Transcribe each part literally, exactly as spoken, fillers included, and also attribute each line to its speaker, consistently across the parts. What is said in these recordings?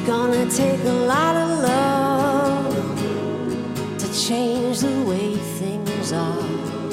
Speaker 1: gonna take a lot of love to change the way things are.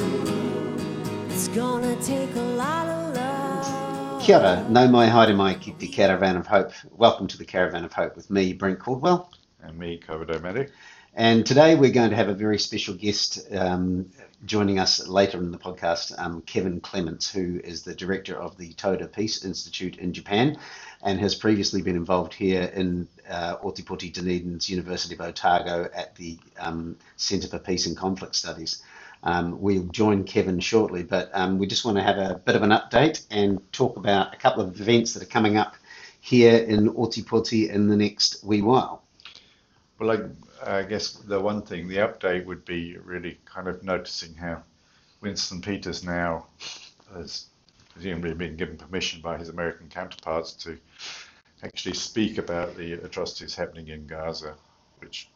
Speaker 1: It's gonna take a lot of love.
Speaker 2: Kia ora, nau mai haere mai ki te Caravan of Hope. Welcome to the Caravan of Hope with me, Brent Caldwell.
Speaker 3: And me, Covidomatic.
Speaker 2: And today we're going to have a very special guest um, joining us later in the podcast, um, Kevin Clements, who is the director of the Toda Peace Institute in Japan and has previously been involved here in uh, Ōtepoti Dunedin's University of Otago at the um, Centre for Peace and Conflict Studies. Um, we'll join Kevin shortly, but um, we just want to have a bit of an update and talk about a couple of events that are coming up here in Ōtepoti in the next wee while.
Speaker 3: Well, I, I guess the one thing, the update would be really kind of noticing how Winston Peters now has presumably been given permission by his American counterparts to actually speak about the atrocities happening in Gaza, which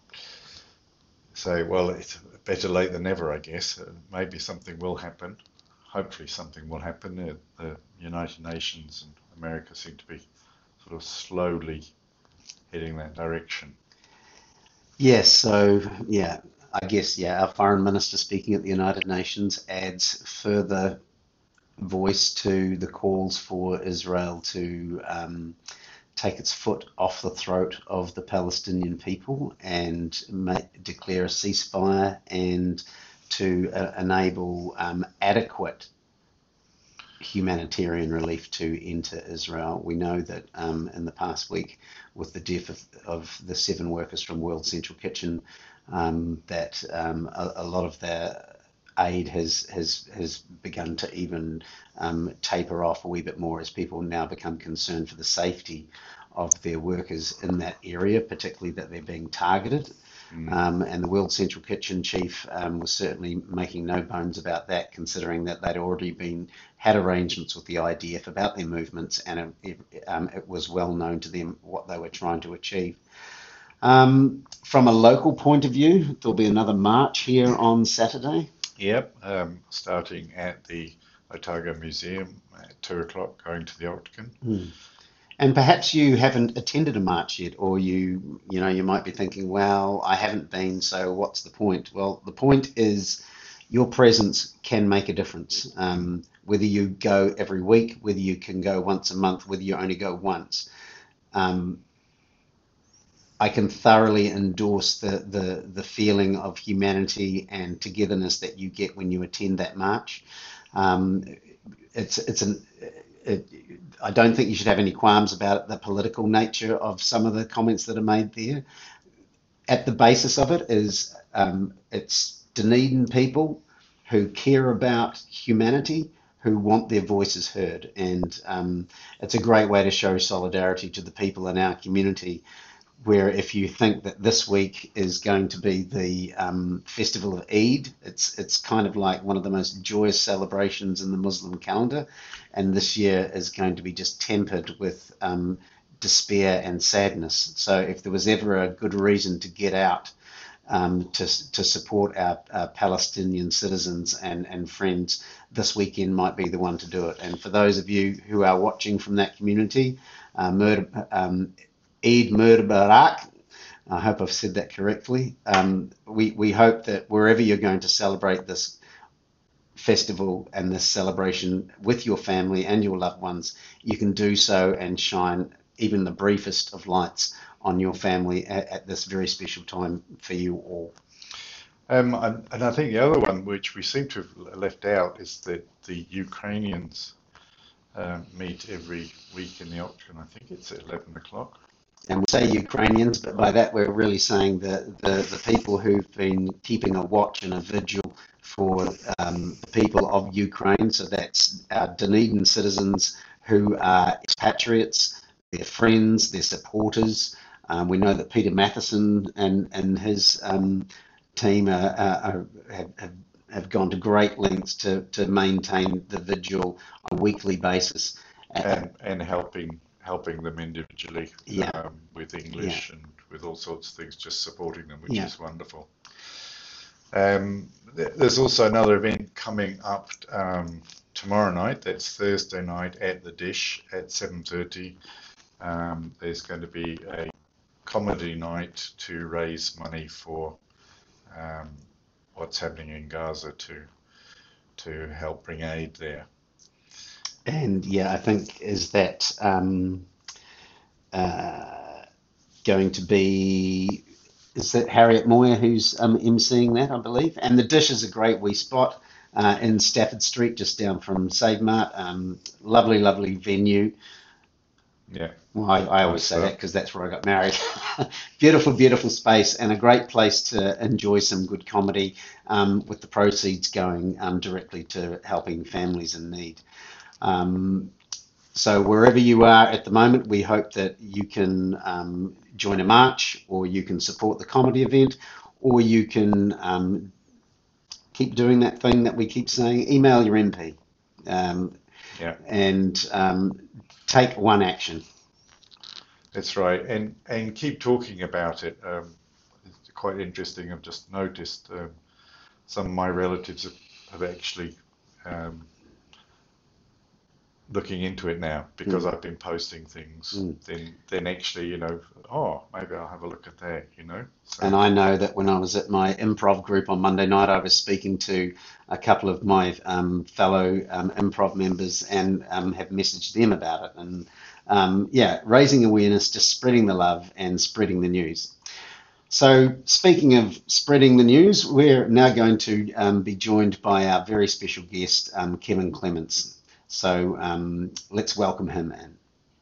Speaker 3: say, well, it's better late than never, I guess. Uh, maybe something will happen. Hopefully something will happen. Uh, the United Nations and America seem to be sort of slowly heading that direction.
Speaker 2: Yes, so, yeah, I guess, yeah, our foreign minister speaking at the United Nations adds further voice to the calls for Israel to um, take its foot off the throat of the Palestinian people and make, declare a ceasefire and to uh, enable um, adequate humanitarian relief to enter Israel. We know that um, in the past week, with the death of, of the seven workers from World Central Kitchen, um, that um, a, a lot of their aid has has has begun to even um, taper off a wee bit more as people now become concerned for the safety of their workers in that area, particularly that they're being targeted. Mm. Um, and the World Central Kitchen chief um, was certainly making no bones about that, considering that they'd already been had arrangements with the I D F about their movements, and it, it, um, it was well known to them what they were trying to achieve. Um, from a local point of view, there'll be another march here on Saturday.
Speaker 3: Yep, um, starting at the Otago Museum at two o'clock, going to the Octagon.
Speaker 2: Mm. And perhaps you haven't attended a march yet, or you, you know, you might be thinking, well, I haven't been, so what's the point? Well, the point is your presence can make a difference. Um, whether you go every week, whether you can go once a month, whether you only go once. Um, I can thoroughly endorse the, the, the feeling of humanity and togetherness that you get when you attend that march. Um, it's it's an it, I don't think you should have any qualms about the political nature of some of the comments that are made there. At the basis of it is um, it's Dunedin people who care about humanity, who want their voices heard, and um, it's a great way to show solidarity to the people in our community. Where if you think that this week is going to be the um, festival of Eid, it's it's kind of like one of the most joyous celebrations in the Muslim calendar, and this year is going to be just tempered with um, despair and sadness. So if there was ever a good reason to get out um, to to support our, our Palestinian citizens and, and friends, this weekend might be the one to do it. And for those of you who are watching from that community, uh, murder, um, Eid Mubarak, I hope I've said that correctly. Um, we, we hope that wherever you're going to celebrate this festival and this celebration with your family and your loved ones, you can do so and shine even the briefest of lights on your family at, at this very special time for you all.
Speaker 3: Um, and, and I think the other one, which we seem to have left out, is that the Ukrainians uh, meet every week in the Octagon. I think it's at eleven o'clock.
Speaker 2: And we say Ukrainians, but by that we're really saying the, the, the people who've been keeping a watch and a vigil for um, the people of Ukraine. So that's our Dunedin citizens who are expatriates, their friends, their supporters. Um, we know that Peter Matheson and, and his um, team are, are, have, have, have gone to great lengths to, to maintain the vigil on a weekly basis.
Speaker 3: And, and helping helping them individually
Speaker 2: yeah.
Speaker 3: um, with English
Speaker 2: yeah.
Speaker 3: and with all sorts of things, just supporting them, which
Speaker 2: yeah.
Speaker 3: is wonderful. Um, th- there's also another event coming up um, tomorrow night. That's Thursday night at the Dish at seven thirty. Um, there's going to be a comedy night to raise money for um, what's happening in Gaza to to help bring aid there.
Speaker 2: And yeah, I think is that um, uh, going to be is that Harriet Moyer who's um, emceeing that, I believe. And the Dish is a great wee spot uh, in Stafford Street, just down from Save Mart. Um, lovely, lovely venue.
Speaker 3: Yeah,
Speaker 2: Well, I, I always
Speaker 3: nice
Speaker 2: say that
Speaker 3: stuff.
Speaker 2: because that's where I got married. Beautiful, beautiful space and a great place to enjoy some good comedy um, with the proceeds going um, directly to helping families in need. Um, so wherever you are at the moment, we hope that you can um, join a march, or you can support the comedy event, or you can um, keep doing that thing that we keep saying, email your M P um,
Speaker 3: Yeah,
Speaker 2: and um, take one action.
Speaker 3: that's right. And and keep talking about it. Um, it's quite interesting. I've just noticed um, some of my relatives have, have actually um, looking into it now because
Speaker 2: Mm,
Speaker 3: I've been posting things.
Speaker 2: mm.
Speaker 3: Then then actually, you know, oh, maybe I'll have a look at that. You know,
Speaker 2: And
Speaker 3: so
Speaker 2: I know that when I was at my improv group on Monday night, I was speaking to a couple of my um, fellow um, improv members and um, have messaged them about it. And um, yeah, raising awareness, just spreading the love and spreading the news. So, speaking of spreading the news, we're now going to um, be joined by our very special guest, um, Kevin Clements. So, um, let's welcome him in.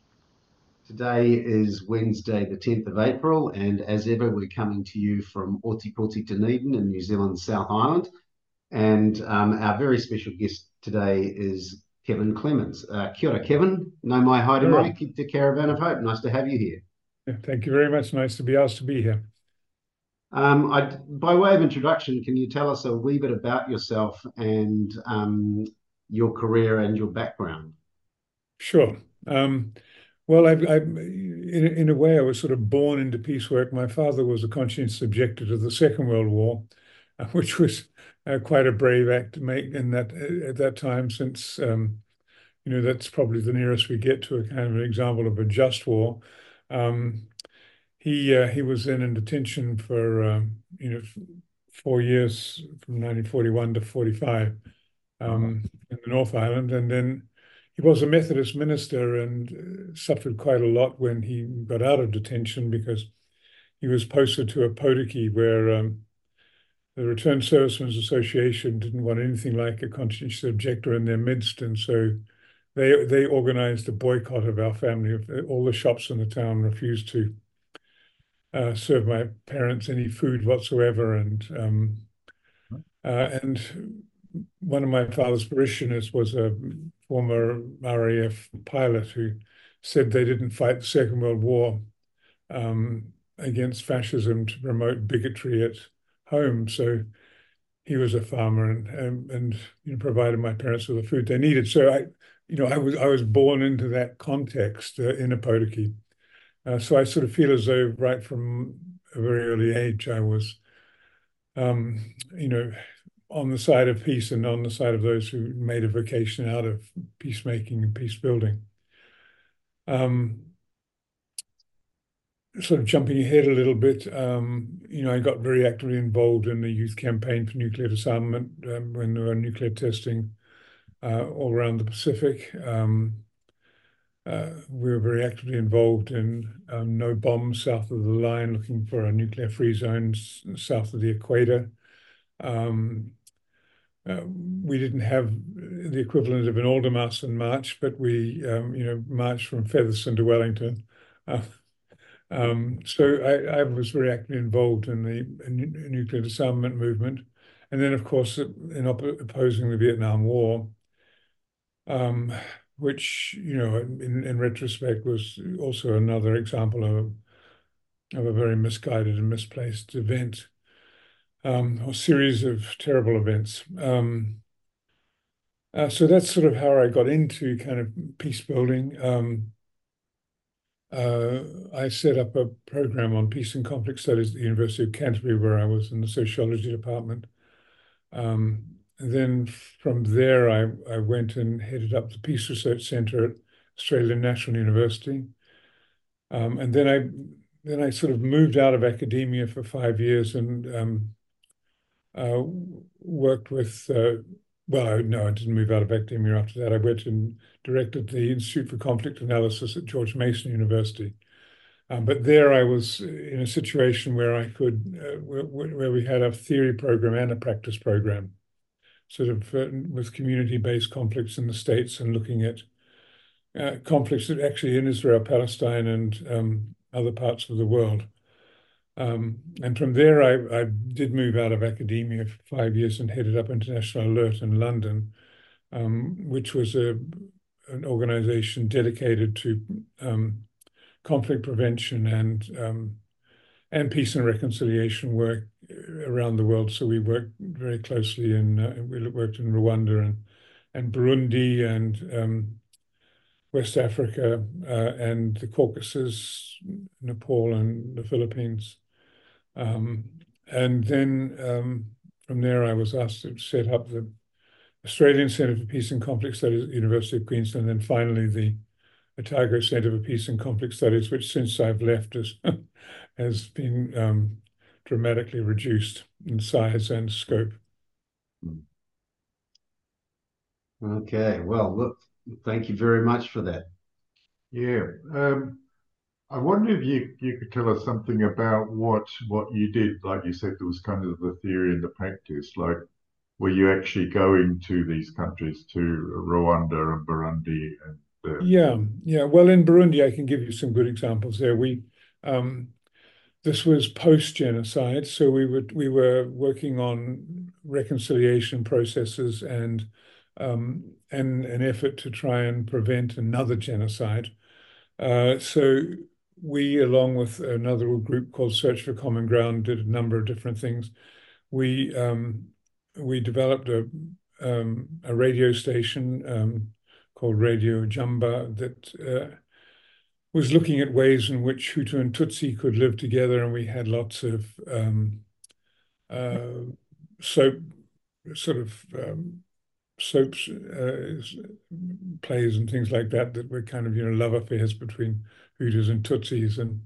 Speaker 2: Today is Wednesday, the tenth of April, and as ever, we're coming to you from Ōtepoti, Dunedin in New Zealand's South Island. And um, our very special guest today is Kevin Clements. Uh, kia ora, Kevin. Nau mai haere mai,
Speaker 4: Sure.
Speaker 2: ki te Caravan of Hope. Nice to have you here.
Speaker 4: Yeah, thank you very much. Nice to be asked to be here.
Speaker 2: Um, I, by way of introduction, can you tell us a wee bit about yourself and um, your career and your background?
Speaker 4: Sure. Um, well, I, I, in, in a way, I was sort of born into piecework. My father was a conscientious objector to the Second World War, uh, which was uh, quite a brave act to make in that at that time, since um, you know that's probably the nearest we get to a kind of an example of a just war. Um, he uh, he was then in detention for um, you know four years from nineteen forty-one to forty-five. Um, in the North Island, and then he was a Methodist minister and uh, suffered quite a lot when he got out of detention because he was posted to a podiki where um, the Returned Servicemen's Association didn't want anything like a conscientious objector in their midst, and so they they organized a boycott of our family. All the shops in the town refused to uh, serve my parents any food whatsoever, and um, uh, and one of my father's parishioners was a former R A F pilot who said they didn't fight the Second World War um, against fascism to promote bigotry at home. So he was a farmer and and, and you know, provided my parents with the food they needed. So I, you know, I was I was born into that context uh, in a podiki. Uh, so I sort of feel as though right from a very early age I was, um, you know, on the side of peace and on the side of those who made a vocation out of peacemaking and peace building. Um, sort of jumping ahead a little bit, um, you know, I got very actively involved in the youth campaign for nuclear disarmament um, when there were nuclear testing uh, all around the Pacific. Um, uh, we were very actively involved in um, no bombs south of the line, looking for a nuclear-free zone south of the equator. Um, Uh, we didn't have the equivalent of an Aldermaston march, but we, um, you know, marched from Featherston to Wellington. Uh, um, so I, I was very actively involved in the in nuclear disarmament movement, and then, of course, in op opposing the Vietnam War, um, which, you know, in, in retrospect, was also another example of of a very misguided and misplaced event, um, or series of terrible events. Um, Uh, so that's sort of how I got into kind of peace building. Um, uh, I set up a program on peace and conflict studies at the University of Canterbury, where I was in the sociology department. Um, and then from there, I, I went and headed up the Peace Research Centre at Australian National University. Um, and then I then I sort of moved out of academia for five years and um, uh, worked with, uh, well, no, I didn't move out of academia after that. I went and directed the Institute for Conflict Analysis at George Mason University. Um, but there I was in a situation where I could, uh, where, where we had a theory program and a practice program, sort of uh, with community-based conflicts in the States and looking at uh, conflicts that actually in Israel, Palestine, and um, other parts of the world. Um, and from there, I, I did move out of academia for five years and headed up International Alert in London, um, which was a an organization dedicated to um, conflict prevention and um, and peace and reconciliation work around the world. So we worked very closely in uh, we worked in Rwanda and and Burundi and um, West Africa uh, and the Caucasus, Nepal and the Philippines. Um, and then um, from there, I was asked to set up the Australian Centre for Peace and Conflict Studies at the University of Queensland, and then finally the Otago Centre for Peace and Conflict Studies, which since I've left has, has been um, dramatically reduced in size and scope.
Speaker 2: Okay, well, look, thank you very much for that.
Speaker 5: Yeah. Um, I wonder if you, you could tell us something about what what you did. Like you said, there was kind of the theory and the practice. Like, were you actually going to these countries, to Rwanda and Burundi and uh,
Speaker 4: Yeah, yeah. Well, in Burundi, I can give you some good examples there. We um, this was post-genocide, so we would we were working on reconciliation processes and um, and an effort to try and prevent another genocide. Uh, so we, along with another group called Search for Common Ground, did a number of different things. We um, we developed a um, a radio station um, called Radio Jamba that uh, was looking at ways in which Hutu and Tutsi could live together, and we had lots of um, uh, soap, sort of um, soaps, uh, plays, and things like that that were kind of you know love affairs between Hutus and Tutsis, and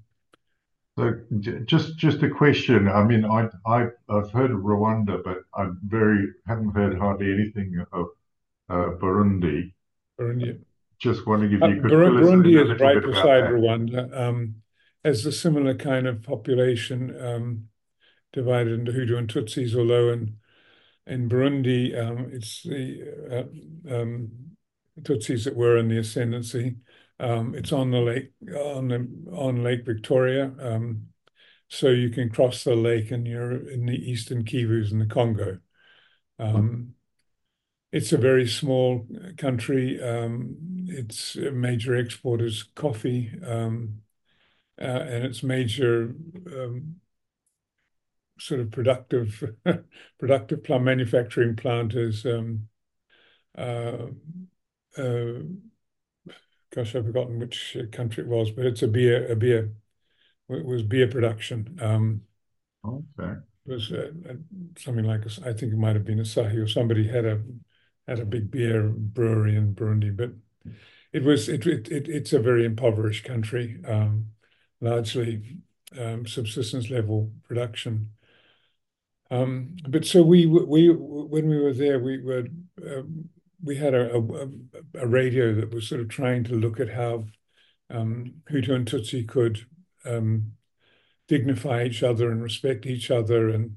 Speaker 5: so j- just just a question. I mean, I I I've heard of Rwanda, but I very haven't heard hardly anything of uh, Burundi.
Speaker 4: Burundi.
Speaker 5: Just wondering if
Speaker 4: Uh,
Speaker 5: you could fill us in
Speaker 4: Burundi
Speaker 5: a
Speaker 4: is
Speaker 5: little
Speaker 4: right
Speaker 5: bit about
Speaker 4: beside
Speaker 5: that.
Speaker 4: Rwanda, um, has a similar kind of population, um, divided into Hutu and Tutsis, although in in Burundi, um, it's the uh, um, Tutsis that were in the ascendancy. Um, it's on the lake on the on Lake Victoria, um, so you can cross the lake and you're in the eastern Kivus in the Congo. Um, it's a very small country. Um, its major export is coffee, um, uh, and its major um, sort of productive productive plum manufacturing plant is um, uh, uh, gosh, I've forgotten which country it was, but it's a beer a beer it was beer production. Um,
Speaker 5: Okay.
Speaker 4: it was uh, uh, something like a, I think it might have been Asahi or somebody had a had a big beer brewery in Burundi, but it was it it, it it's a very impoverished country, um, largely um, subsistence level production. Um, but so we we when we were there, we were um, we had a, a a radio that was sort of trying to look at how um, Hutu and Tutsi could um, dignify each other and respect each other and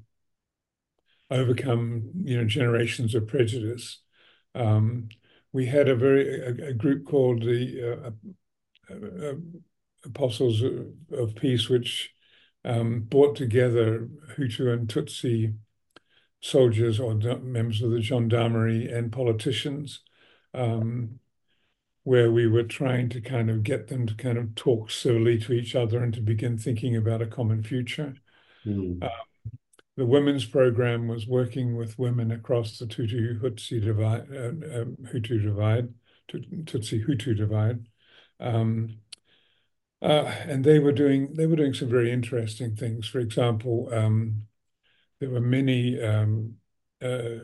Speaker 4: overcome you know generations of prejudice. Um, we had a very a, a group called the uh, uh, uh, Apostles of, of Peace, which um, brought together Hutu and Tutsi soldiers or members of the gendarmerie and politicians, um, where we were trying to kind of get them to kind of talk civilly to each other and to begin thinking about a common future.
Speaker 2: Mm.
Speaker 4: Uh, the women's program was working with women across the Tutsi Hutsi divide, uh, um, Hutu divide, Tutsi Hutu divide. Um, uh, and they were doing they were doing some very interesting things. For example, um, there were many um, uh,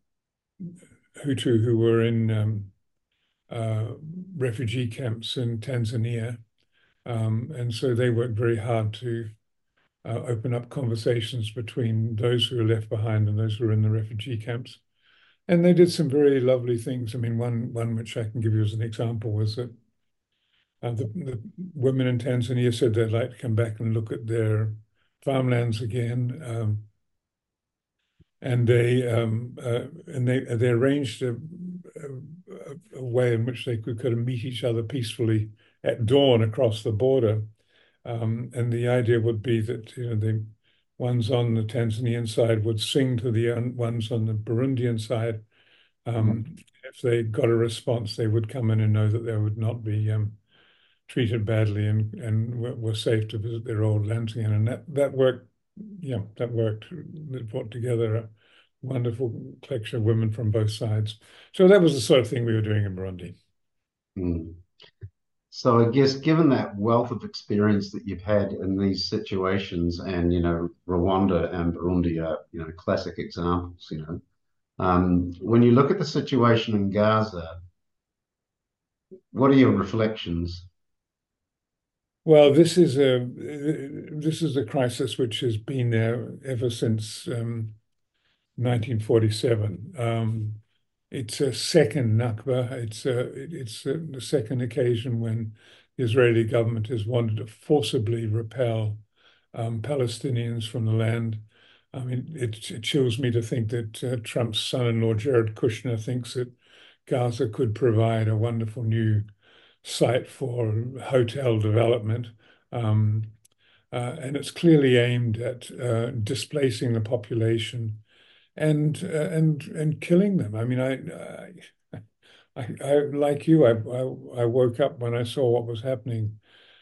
Speaker 4: Hutu who were in um, uh, refugee camps in Tanzania, Um, and so they worked very hard to uh, open up conversations between those who were left behind and those who were in the refugee camps. And they did some very lovely things. I mean, one one which I can give you as an example was that uh, the, the women in Tanzania said they'd like to come back and look at their farmlands again. Um, and they um, uh, and they they arranged a, a, a way in which they could kind of meet each other peacefully at dawn across the border. Um, and the idea would be that you know the ones on the Tanzanian side would sing to the ones on the Burundian side. Um, if they got a response, they would come in and know that they would not be um, treated badly and and were, were safe to visit their old lands again. And that that worked. Yeah, that worked. It brought together a wonderful collection of women from both sides. So that was the sort of thing we were doing in Burundi.
Speaker 2: Mm. So I guess given that wealth of experience that you've had in these situations, and you know, Rwanda and Burundi are you know classic examples. You know, um, when you look at the situation in Gaza, what are your reflections?
Speaker 4: Well, this is a this is a crisis which has been there ever since um, nineteen forty-seven. Um, it's a second Nakba. It's a, it's a, the second occasion when the Israeli government has wanted to forcibly repel um, Palestinians from the land. I mean, it, it chills me to think that uh, Trump's son-in-law, Jared Kushner, thinks that Gaza could provide a wonderful new site for hotel development. Um, uh, and it's clearly aimed at uh, displacing the population and uh, and and killing them. I mean, I, I, I, I like you, I, I, I woke up when I saw what was happening.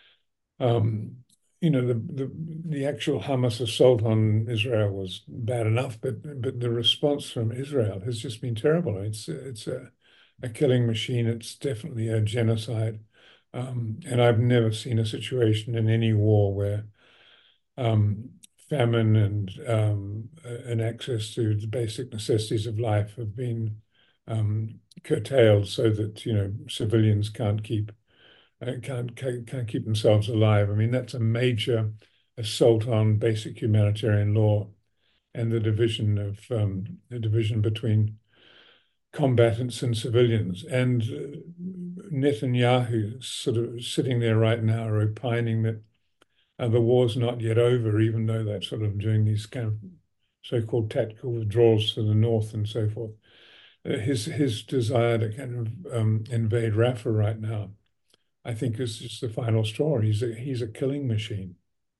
Speaker 4: Um, you know, the, the the actual Hamas assault on Israel was bad enough, but but the response from Israel has just been terrible. It's it's a, a killing machine. It's definitely a genocide. Um, and I've never seen a situation in any war where um, famine and um, and access to the basic necessities of life have been um, curtailed so that you know civilians can't keep uh, can't, can't can't keep themselves alive. I mean that's a major assault on basic humanitarian law and the division of um, the division between combatants and civilians. And uh, Netanyahu sort of sitting there right now opining that uh, the war's not yet over, even though they're sort of doing these kind of so-called tactical withdrawals to the north and so forth. Uh, his his desire to kind of um, invade Rafah right now, I think, is just the final straw. He's a, he's a killing machine.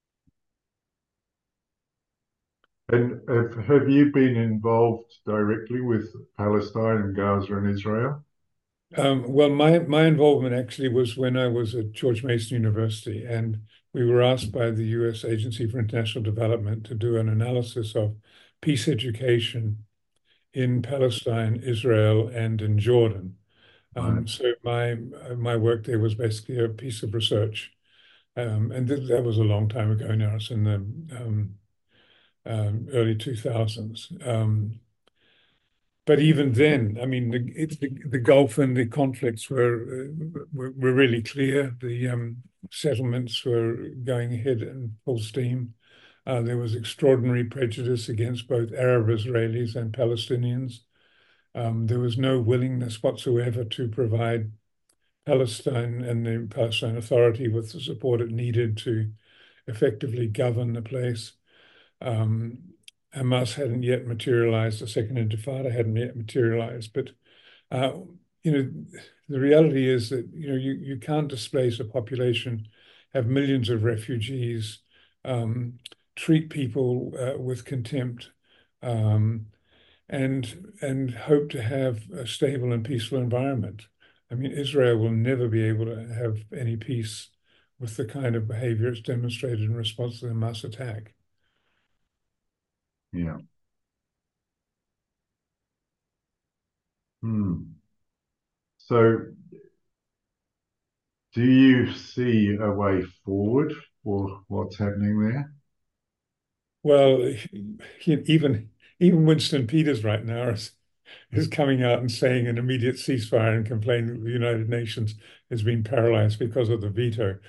Speaker 5: And have, have you been involved directly with Palestine and Gaza and Israel?
Speaker 4: Um, well, my my involvement actually was when I was at George Mason University, and we were asked by the U S Agency for International Development to do an analysis of peace education in Palestine, Israel, and in Jordan.
Speaker 5: Right.
Speaker 4: Um, so my my work there was basically a piece of research, um, and th that was a long time ago now. It's in the um, um, early two thousands. Um, but even then, I mean, the, it's the, the Gulf and the conflicts were, uh, were were really clear. The um, settlements were going ahead in full steam. Uh, there was extraordinary prejudice against both Arab Israelis and Palestinians. Um, there was no willingness whatsoever to provide Palestine and the Palestine Authority with the support it needed to effectively govern the place. Um, Hamas hadn't yet materialized, the Second Intifada hadn't yet materialized, but uh, you know, the reality is that you know you, you can't displace a population, have millions of refugees, um, treat people uh, with contempt, um, and and hope to have a stable and peaceful environment. I mean, Israel will never be able to have any peace with the kind of behavior it's demonstrated in response to the Hamas attack.
Speaker 5: Yeah. Hmm. So, do you see a way forward for what's happening there?
Speaker 4: Well, even even Winston Peters right now is is coming out and saying an immediate ceasefire and complaining that the United Nations has been paralyzed because of the veto.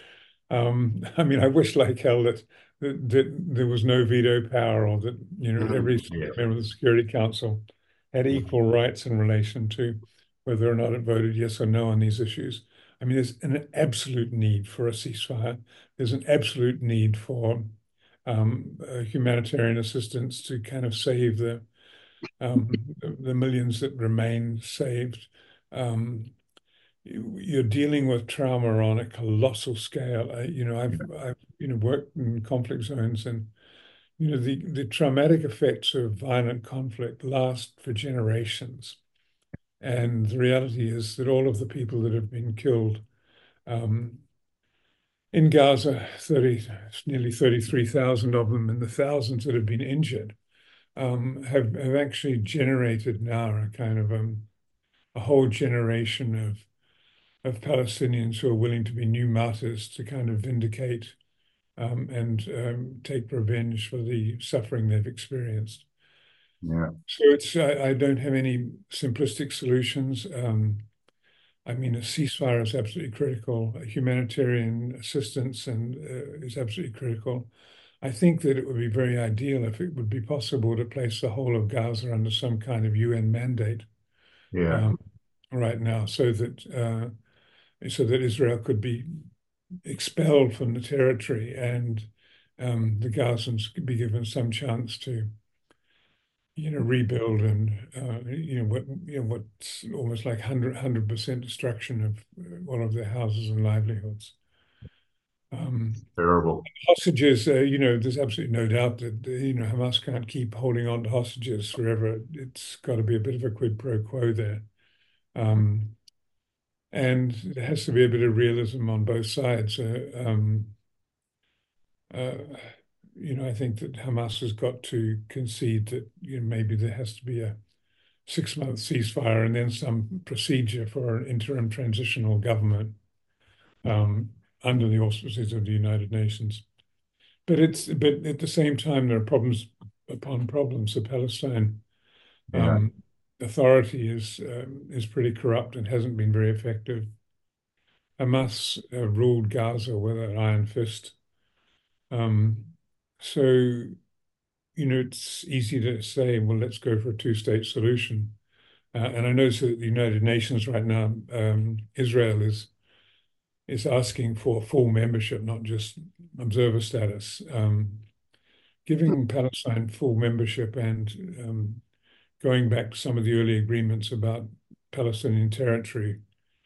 Speaker 4: Um, I mean, I wish like hell that, that that there was no veto power, or that, you know,
Speaker 5: Mm,
Speaker 4: every
Speaker 5: yeah.
Speaker 4: member of the Security Council had equal rights in relation to whether or not it voted yes or no on these issues. I mean, there's an absolute need for a ceasefire. There's an absolute need for um, uh, humanitarian assistance to kind of save the um, the, the millions that remain saved. Um, you're dealing with trauma on a colossal scale. I, you know, I've, I've, you know, worked in conflict zones, and, you know, the, the traumatic effects of violent conflict last for generations. And the reality is that all of the people that have been killed um, in Gaza, thirty, nearly thirty-three thousand of them, and the thousands that have been injured, um, have, have actually generated now a kind of um, a whole generation of of Palestinians who are willing to be new martyrs to kind of vindicate um, and um, take revenge for the suffering they've experienced.
Speaker 5: Yeah.
Speaker 4: So it's I, I don't have any simplistic solutions. Um, I mean, a ceasefire is absolutely critical. Humanitarian assistance and uh, is absolutely critical. I think that it would be very ideal if it would be possible to place the whole of Gaza under some kind of U N mandate
Speaker 5: Yeah.
Speaker 4: um, right now, so that uh, so that Israel could be expelled from the territory, and um, the Gazans could be given some chance to, you know, rebuild, and uh, you know what you know what's almost like hundred hundred percent destruction of uh, all of their houses and livelihoods. Um,
Speaker 5: Terrible.
Speaker 4: hostages, uh, you know, there's absolutely no doubt that uh, you know Hamas can't keep holding on to hostages forever. It's got to be a bit of a quid pro quo there. Um, and there has to be a bit of realism on both sides. Uh, um, uh, you know, I think that Hamas has got to concede that, you know, maybe there has to be a six-month ceasefire and then some procedure for an interim transitional government um, under the auspices of the United Nations. But it's but at the same time, there are problems upon problems. The Palestine
Speaker 5: Yeah.
Speaker 4: um, Authority is um, is pretty corrupt and hasn't been very effective. Hamas uh, ruled Gaza with an iron fist. Um, so, you know, it's easy to say, well, let's go for a two-state solution. Uh, and I know that the United Nations right now, um, Israel is is asking for full membership, not just observer status. Um, giving Palestine full membership and um, going back to some of the early agreements about Palestinian territory,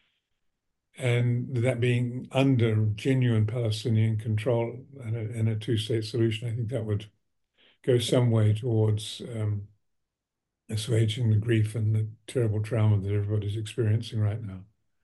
Speaker 4: and that being under genuine Palestinian control and a, and a two-state solution, I think that would go some way towards um, assuaging the grief and the terrible trauma that everybody's experiencing right now.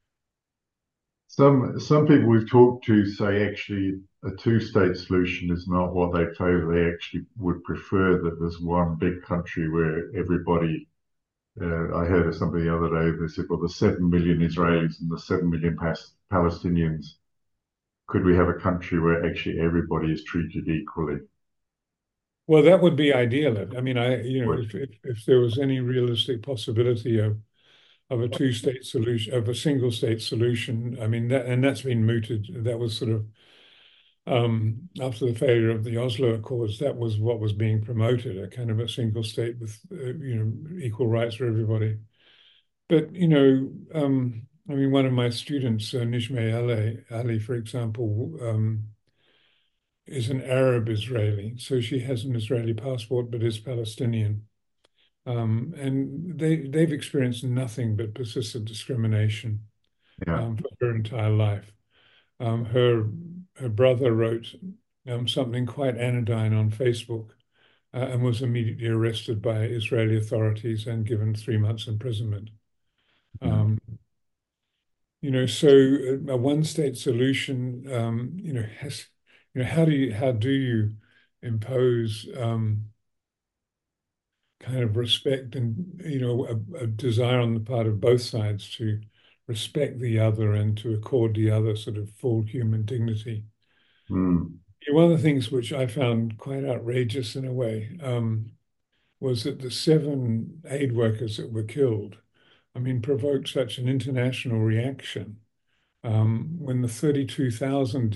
Speaker 5: Some some people we've talked to say actually a two-state solution is not what they favor. They actually would prefer that there's one big country where everybody. Uh, I heard of somebody the other day. They said, "Well, there's seven million Israelis and the seven million Pas- Palestinians. Could we have a country where actually everybody is treated equally?"
Speaker 4: Well, that would be ideal. I mean, I, you know,
Speaker 5: Would
Speaker 4: if, if, if there was any realistic possibility of of a two-state solution, of a single-state solution, I mean, that, and that's been mooted. That was sort of um, after the failure of the Oslo Accords, that was what was being promoted, a kind of a single state with, uh, you know, equal rights for everybody. But, you know, um, I mean, one of my students, uh, Nishme Ali, Ali, for example, um, is an Arab Israeli. So she has an Israeli passport, but is Palestinian. Um, and they, they've experienced nothing but persistent discrimination
Speaker 5: yeah,
Speaker 4: um, for her entire life. Um, her her brother wrote um, something quite anodyne on Facebook uh, and was immediately arrested by Israeli authorities and given three months imprisonment.
Speaker 5: yeah.
Speaker 4: Um, you know, so a one-state solution, um, you know, has, you know, how do you how do you impose um, kind of respect and, you know, a, a desire on the part of both sides to respect the other and to accord the other sort of full human dignity?
Speaker 5: Mm,
Speaker 4: One of the things which I found quite outrageous in a way um, was that the seven aid workers that were killed, I mean, provoked such an international reaction um, when the thirty-two thousand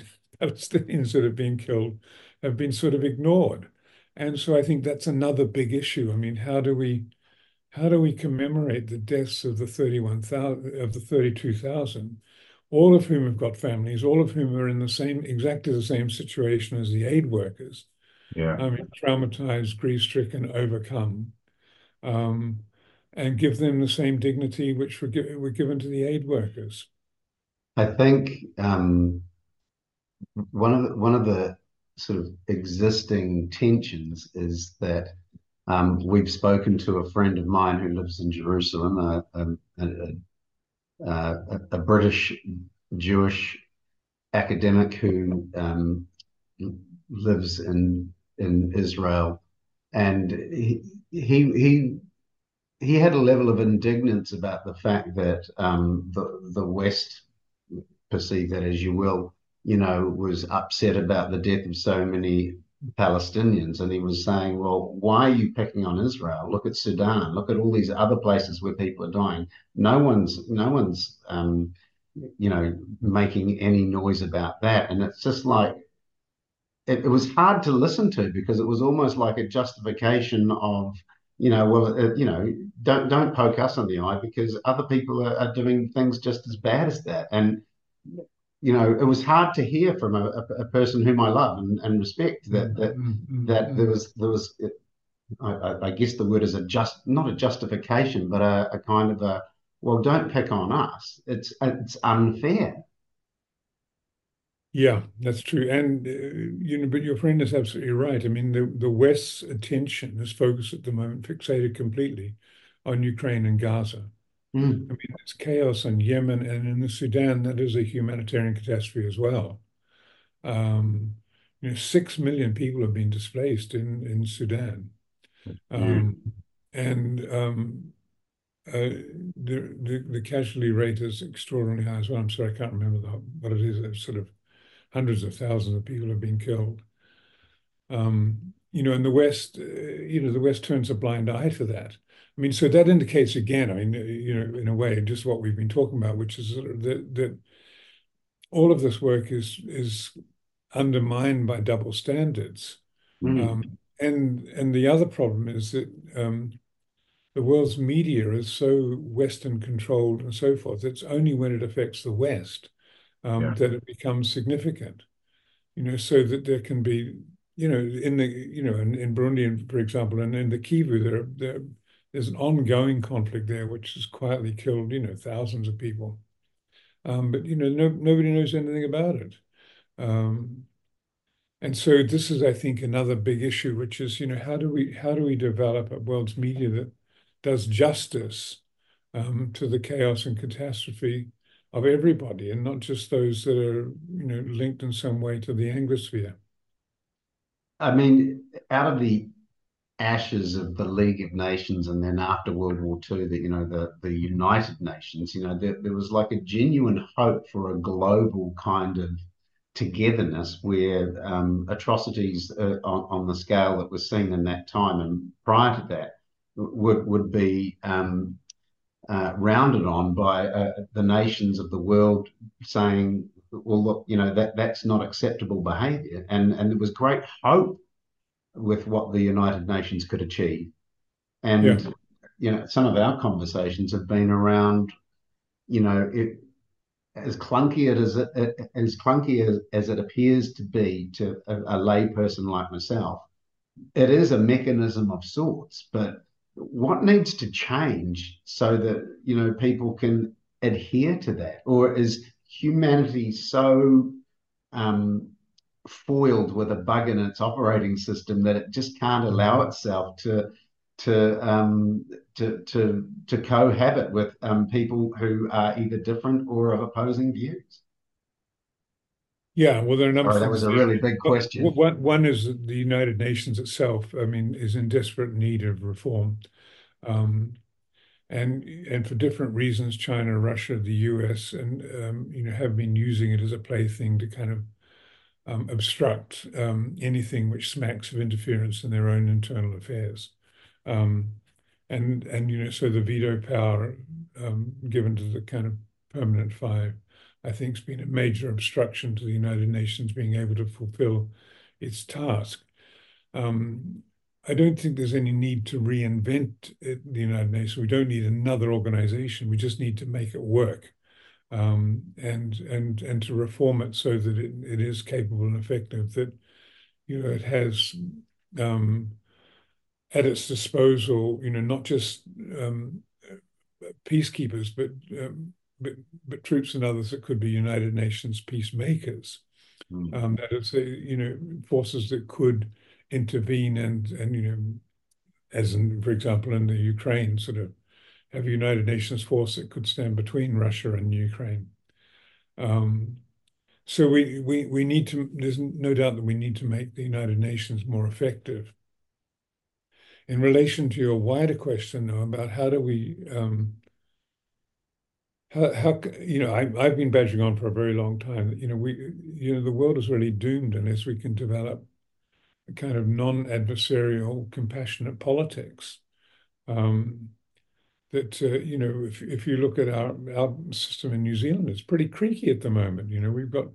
Speaker 4: Palestinians that have been killed have been sort of ignored. And so I think that's another big issue. I mean, how do we how do we commemorate the deaths of the thirty-one thousand of the thirty-two thousand, all of whom have got families, all of whom are in the same exactly the same situation as the aid workers.
Speaker 5: Yeah.
Speaker 4: I mean, traumatized, grief-stricken, overcome, um, and give them the same dignity which were, gi- were given to the aid workers.
Speaker 2: I think um, one of the, one of the sort of existing tensions is that um, we've spoken to a friend of mine who lives in Jerusalem, a, a, a, a, a British Jewish academic who um, lives in in Israel, and he he he he had a level of indignance about the fact that um, the the West, perceive that as you will, you know, was upset about the death of so many Palestinians. And he was saying, well, why are you picking on Israel? Look at Sudan. Look at all these other places where people are dying. No one's, no one's, um, you know, making any noise about that. And it's just like, it, it was hard to listen to because it was almost like a justification of, you know, well, uh, you know, don't don't poke us on the eye because other people are, are doing things just as bad as that. And you know, it was hard to hear from a, a, a person whom I love and, and respect that that that there was there was I, I guess the word is a just not a justification, but a, a kind of a well, don't pick on us. It's it's unfair.
Speaker 4: Yeah, that's true. And, uh, you know, but your friend is absolutely right. I mean, the, the West's attention is focused at the moment, fixated completely on Ukraine and Gaza.
Speaker 2: Mm.
Speaker 4: I mean, there's chaos in Yemen and in the Sudan. That is a humanitarian catastrophe as well. Um, you know, six million people have been displaced in, in Sudan. Um, and um, uh, the, the the casualty rate is extraordinarily high as well. I'm sorry, I can't remember the, what it is. It's sort of hundreds of thousands of people have been killed. Um, you know, in the West, uh, you know, the West turns a blind eye to that. I mean, so that indicates again, I mean, uh, you know, in a way, just what we've been talking about, which is sort of that that all of this work is is undermined by double standards.
Speaker 2: Mm.
Speaker 4: Um, and and the other problem is that um, the world's media is so Western controlled and so forth. It's only when it affects the West um,
Speaker 5: Yeah.
Speaker 4: that it becomes significant. You know, so that there can be, you know, in the, you know, in, in Burundi, for example, and in the Kivu, there, there, there's an ongoing conflict there, which has quietly killed, you know, thousands of people. Um, but, you know, no, nobody knows anything about it. Um, and so this is, I think, another big issue, which is, you know, how do we how do we develop a world's media that does justice um, to the chaos and catastrophe of everybody, and not just those that are, you know, linked in some way to the Anglosphere.
Speaker 2: I mean, out of the ashes of the League of Nations and then after World War Two, the you know the the United Nations, you know, there, there was like a genuine hope for a global kind of togetherness where um, atrocities uh, on, on the scale that was seen in that time and prior to that would would be um, uh, rounded on by uh, the nations of the world saying, well, look, you know, that that's not acceptable behaviour, and and there was great hope with what the United Nations could achieve.
Speaker 4: Yeah.
Speaker 2: And you know, some of our conversations have been around, you know, it, as clunky as it, as clunky as, as it appears to be to a, a lay person like myself, it is a mechanism of sorts. But what needs to change so that you know people can adhere to that, or is humanity so um, foiled with a bug in its operating system that it just can't allow itself to to um, to to to cohabit with um, people who are either different or of opposing views?
Speaker 4: Yeah, well, there are a number of
Speaker 2: Sorry, that was
Speaker 4: things
Speaker 2: a
Speaker 4: there.
Speaker 2: really big
Speaker 4: But
Speaker 2: question.
Speaker 4: one, one is that the United Nations itself, I mean, is in desperate need of reform. Um, and and for different reasons, China, Russia, the U S, and um, you know, have been using it as a plaything to kind of um, obstruct um, anything which smacks of interference in their own internal affairs. Um, and and you know, so the veto power um, given to the kind of permanent five I think, has been a major obstruction to the United Nations being able to fulfill its task. Um, I don't think there's any need to reinvent it, the United Nations. We don't need another organization. We just need to make it work, um, and and and to reform it so that it, it is capable and effective. That you know it has um, at its disposal, you know, not just um, peacekeepers, but um, but but troops and others that could be United Nations peacemakers.
Speaker 5: Mm.
Speaker 4: Um, that is, uh, you know, forces that could intervene and and you know, as in, for example, in the Ukraine, sort of have a United Nations force that could stand between Russia and Ukraine. Um, so we we we need to. There's no doubt that we need to make the United Nations more effective. In relation to your wider question, though, about how do we um, How, how you know, I, I've been badgering on for a very long time that, you know, we, you know, the world is really doomed unless we can develop a kind of non-adversarial, compassionate politics. Um, that, uh, you know, if, if you look at our, our system in New Zealand, it's pretty creaky at the moment. You know, we've got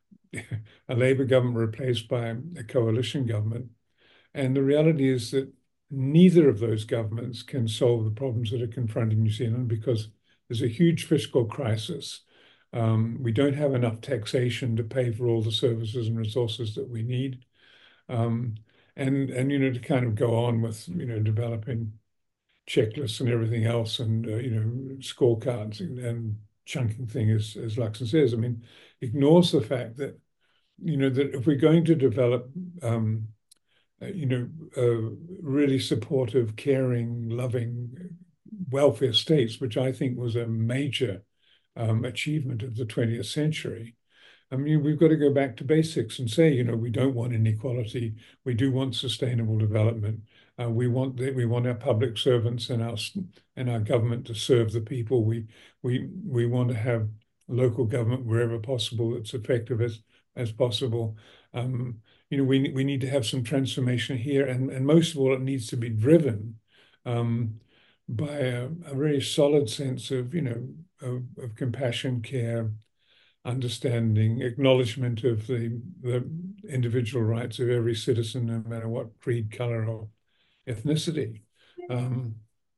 Speaker 4: a Labour government replaced by a coalition government. And the reality is that neither of those governments can solve the problems that are confronting New Zealand because there's a huge fiscal crisis. Um, we don't have enough taxation to pay for all the services and resources that we need. Um, and, and, you know, to kind of go on with, you know, developing checklists and everything else and, uh, you know, scorecards and, and chunking things, as, as Luxon says, I mean, ignores the fact that, you know, that if we're going to develop, um, uh, you know, uh, really supportive, caring, loving welfare states, which I think was a major um, achievement of the twentieth century. I mean, we've got to go back to basics and say, you know, we don't want inequality. We do want sustainable development. Uh, we want that. We want our public servants and our and our government to serve the people. We we we want to have local government wherever possible that's effective as as possible. Um, you know, we we need to have some transformation here, and and most of all, it needs to be driven um, by a, a very solid sense of, you know, of, of compassion, care, understanding, acknowledgement of the the individual rights of every citizen, no matter what creed, color, or ethnicity. Um,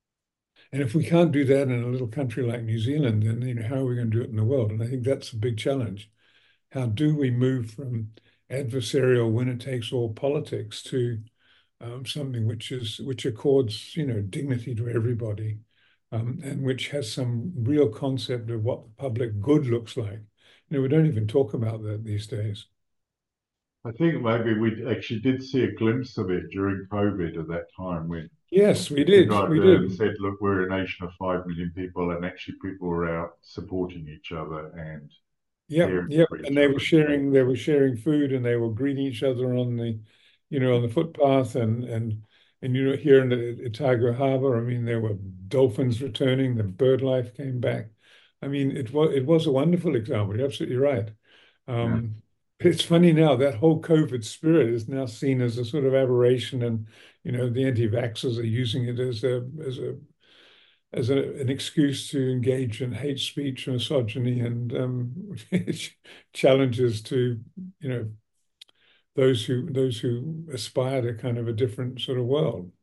Speaker 4: and if we can't do that in a little country like New Zealand, then, you know, how are we going to do it in the world? And I think that's a big challenge. How do we move from adversarial, winner-takes-all politics to um, something which is which accords, you know, dignity to everybody, um, and which has some real concept of what the public good looks like? You know, we don't even talk about that these days.
Speaker 5: I think maybe we actually did see a glimpse of it during COVID at that time when
Speaker 4: Yes, we
Speaker 5: we
Speaker 4: did.
Speaker 5: got
Speaker 4: We
Speaker 5: there and
Speaker 4: did.
Speaker 5: said, look, we're a nation of five million people, and actually people were out supporting each other and
Speaker 4: Yep,
Speaker 5: caring
Speaker 4: yep.
Speaker 5: for
Speaker 4: And
Speaker 5: each
Speaker 4: they
Speaker 5: other.
Speaker 4: were sharing, they were sharing food, and they were greeting each other on the, you know, on the footpath, and and and you know, here in the Otago Harbour, I mean, there were dolphins returning, the bird life came back. I mean, it was it was a wonderful example. You're absolutely right.
Speaker 5: Yeah.
Speaker 4: Um, it's funny now that whole COVID spirit is now seen as a sort of aberration, and you know, the anti-vaxxers are using it as a as a as a, an excuse to engage in hate speech, misogyny, and um, challenges to, you know, those who those who aspire to kind of a different sort of world.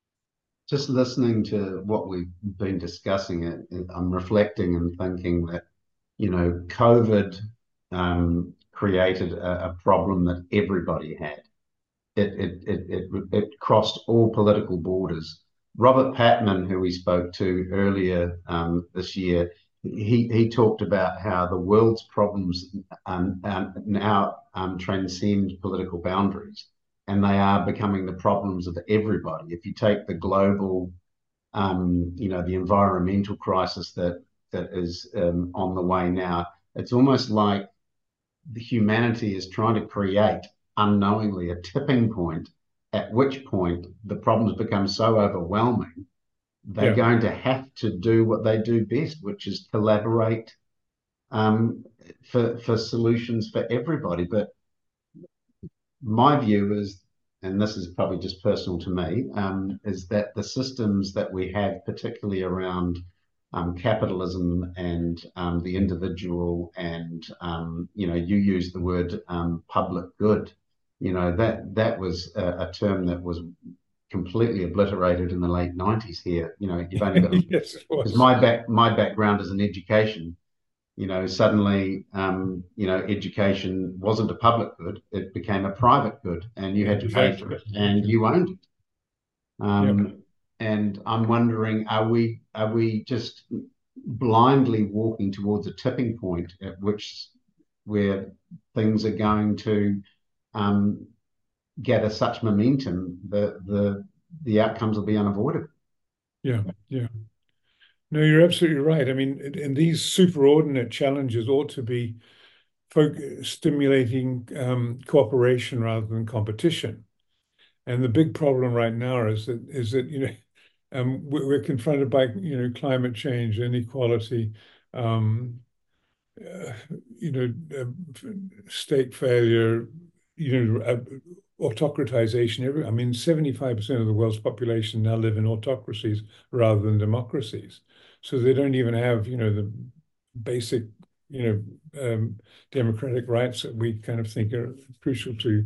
Speaker 2: Just listening to what we've been discussing, it, I'm reflecting and thinking that, you know, COVID um, created a, a problem that everybody had. It, it, it, it, it crossed all political borders. Robert Patman, who we spoke to earlier um, this year, he, he talked about how the world's problems um, um, now um, transcend political boundaries, and they are becoming the problems of everybody. If you take the global, um, you know, the environmental crisis that that is um, on the way now, it's almost like the humanity is trying to create unknowingly a tipping point, at which point the problems become so overwhelming they're
Speaker 4: Yeah,
Speaker 2: going to have to do what they do best, which is collaborate um, for for solutions for everybody. But my view is, and this is probably just personal to me, um, is that the systems that we have, particularly around um, capitalism and um, the individual, and um, you know, you use the word um, public good. You know, that that was a, a term that was completely obliterated in the late nineties here. You know, you've only got to,
Speaker 4: Yes, it
Speaker 2: because
Speaker 4: was.
Speaker 2: my back my background is in education. You know, suddenly, um, you know, education wasn't a public good; it became a private good, and you had to pay for
Speaker 4: Exactly.
Speaker 2: it, and you owned it.
Speaker 4: Yep.
Speaker 2: Um, and I'm wondering, are we are we just blindly walking towards a tipping point at which where things are going to um, gather such momentum that the the outcomes will be unavoidable?
Speaker 4: Yeah. Yeah. No, you're absolutely right. I mean, and and these superordinate challenges ought to be folk stimulating um, cooperation rather than competition. And the big problem right now is that is that you know um, we- we're confronted by you know climate change, inequality, um, uh, you know, uh, state failure, you know, uh, autocratization. Every, I mean, seventy-five percent of the world's population now live in autocracies rather than democracies. So they don't even have, you know, the basic, you know, um, democratic rights that we kind of think are crucial to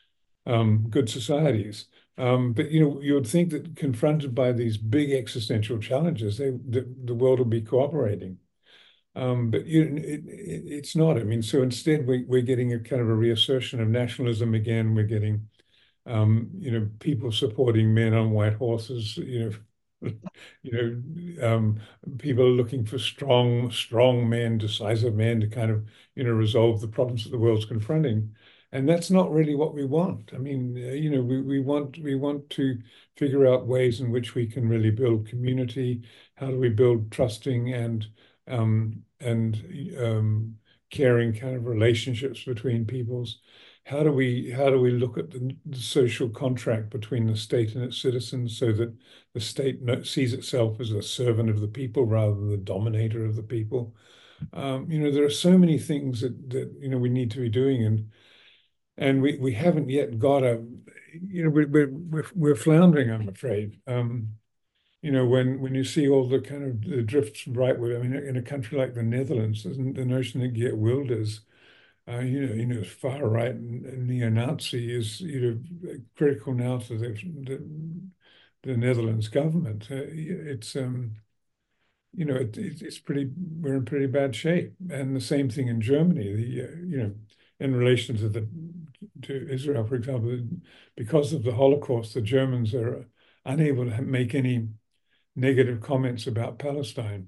Speaker 4: um, good societies. Um, but you know, you would think that confronted by these big existential challenges, they the, the world will be cooperating. Um, but you, it, it, it's not. I mean, so instead we, we're getting a kind of a reassertion of nationalism again. We're getting, um, you know, people supporting men on white horses. You know, you know, um, people are looking for strong, strong men, decisive men to kind of, you know, resolve the problems that the world's confronting. And that's not really what we want. I mean, uh, you know, we, we want we want to figure out ways in which we can really build community. How do we build trusting and um, and um, caring kind of relationships between peoples? How do we how do we look at the, the social contract between the state and its citizens so that the state no, sees itself as a servant of the people rather than the dominator of the people? Um, you know, there are so many things that that you know we need to be doing, and and we we haven't yet got a you know we're we're we're floundering, I'm afraid. Um, you know, when when you see all the kind of the drifts rightward, I mean, in a country like the Netherlands, isn't the notion that Geert Wilders, uh, you know, you know, far right and, and neo-Nazi is, you know, critical now to the the, the Netherlands government. Uh, it's um, you know, it, it, it's pretty, we're in pretty bad shape. And the same thing in Germany. The uh, you know, in relation to the to Israel, for example, because of the Holocaust, the Germans are unable to make any negative comments about Palestine.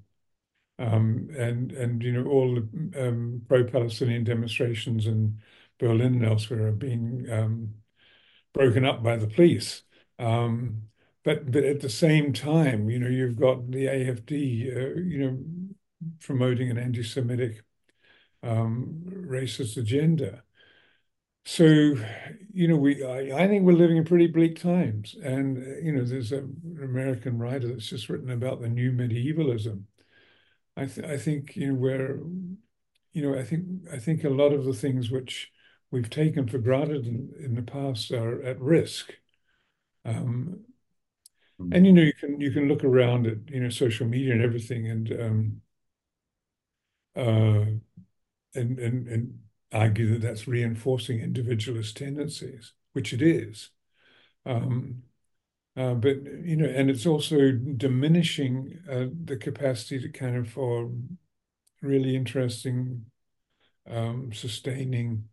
Speaker 4: Um, and and you know all the um, pro-Palestinian demonstrations in Berlin and elsewhere are being um, broken up by the police. Um, but but at the same time, you know, you've got the A F D, uh, you know, promoting an anti-Semitic um, racist agenda. So, you know, we I, I think we're living in pretty bleak times. And uh, you know, there's a, an American writer that's just written about the new medievalism. I th I think you know where you know I think I think a lot of the things which we've taken for granted in, in the past are at risk. Um, and you know you can you can look around at you know social media and everything and um, uh, and and and argue that that's reinforcing individualist tendencies, which it is. Um, uh, but you know, and it's also diminishing uh, the capacity to kind of for really interesting um, sustaining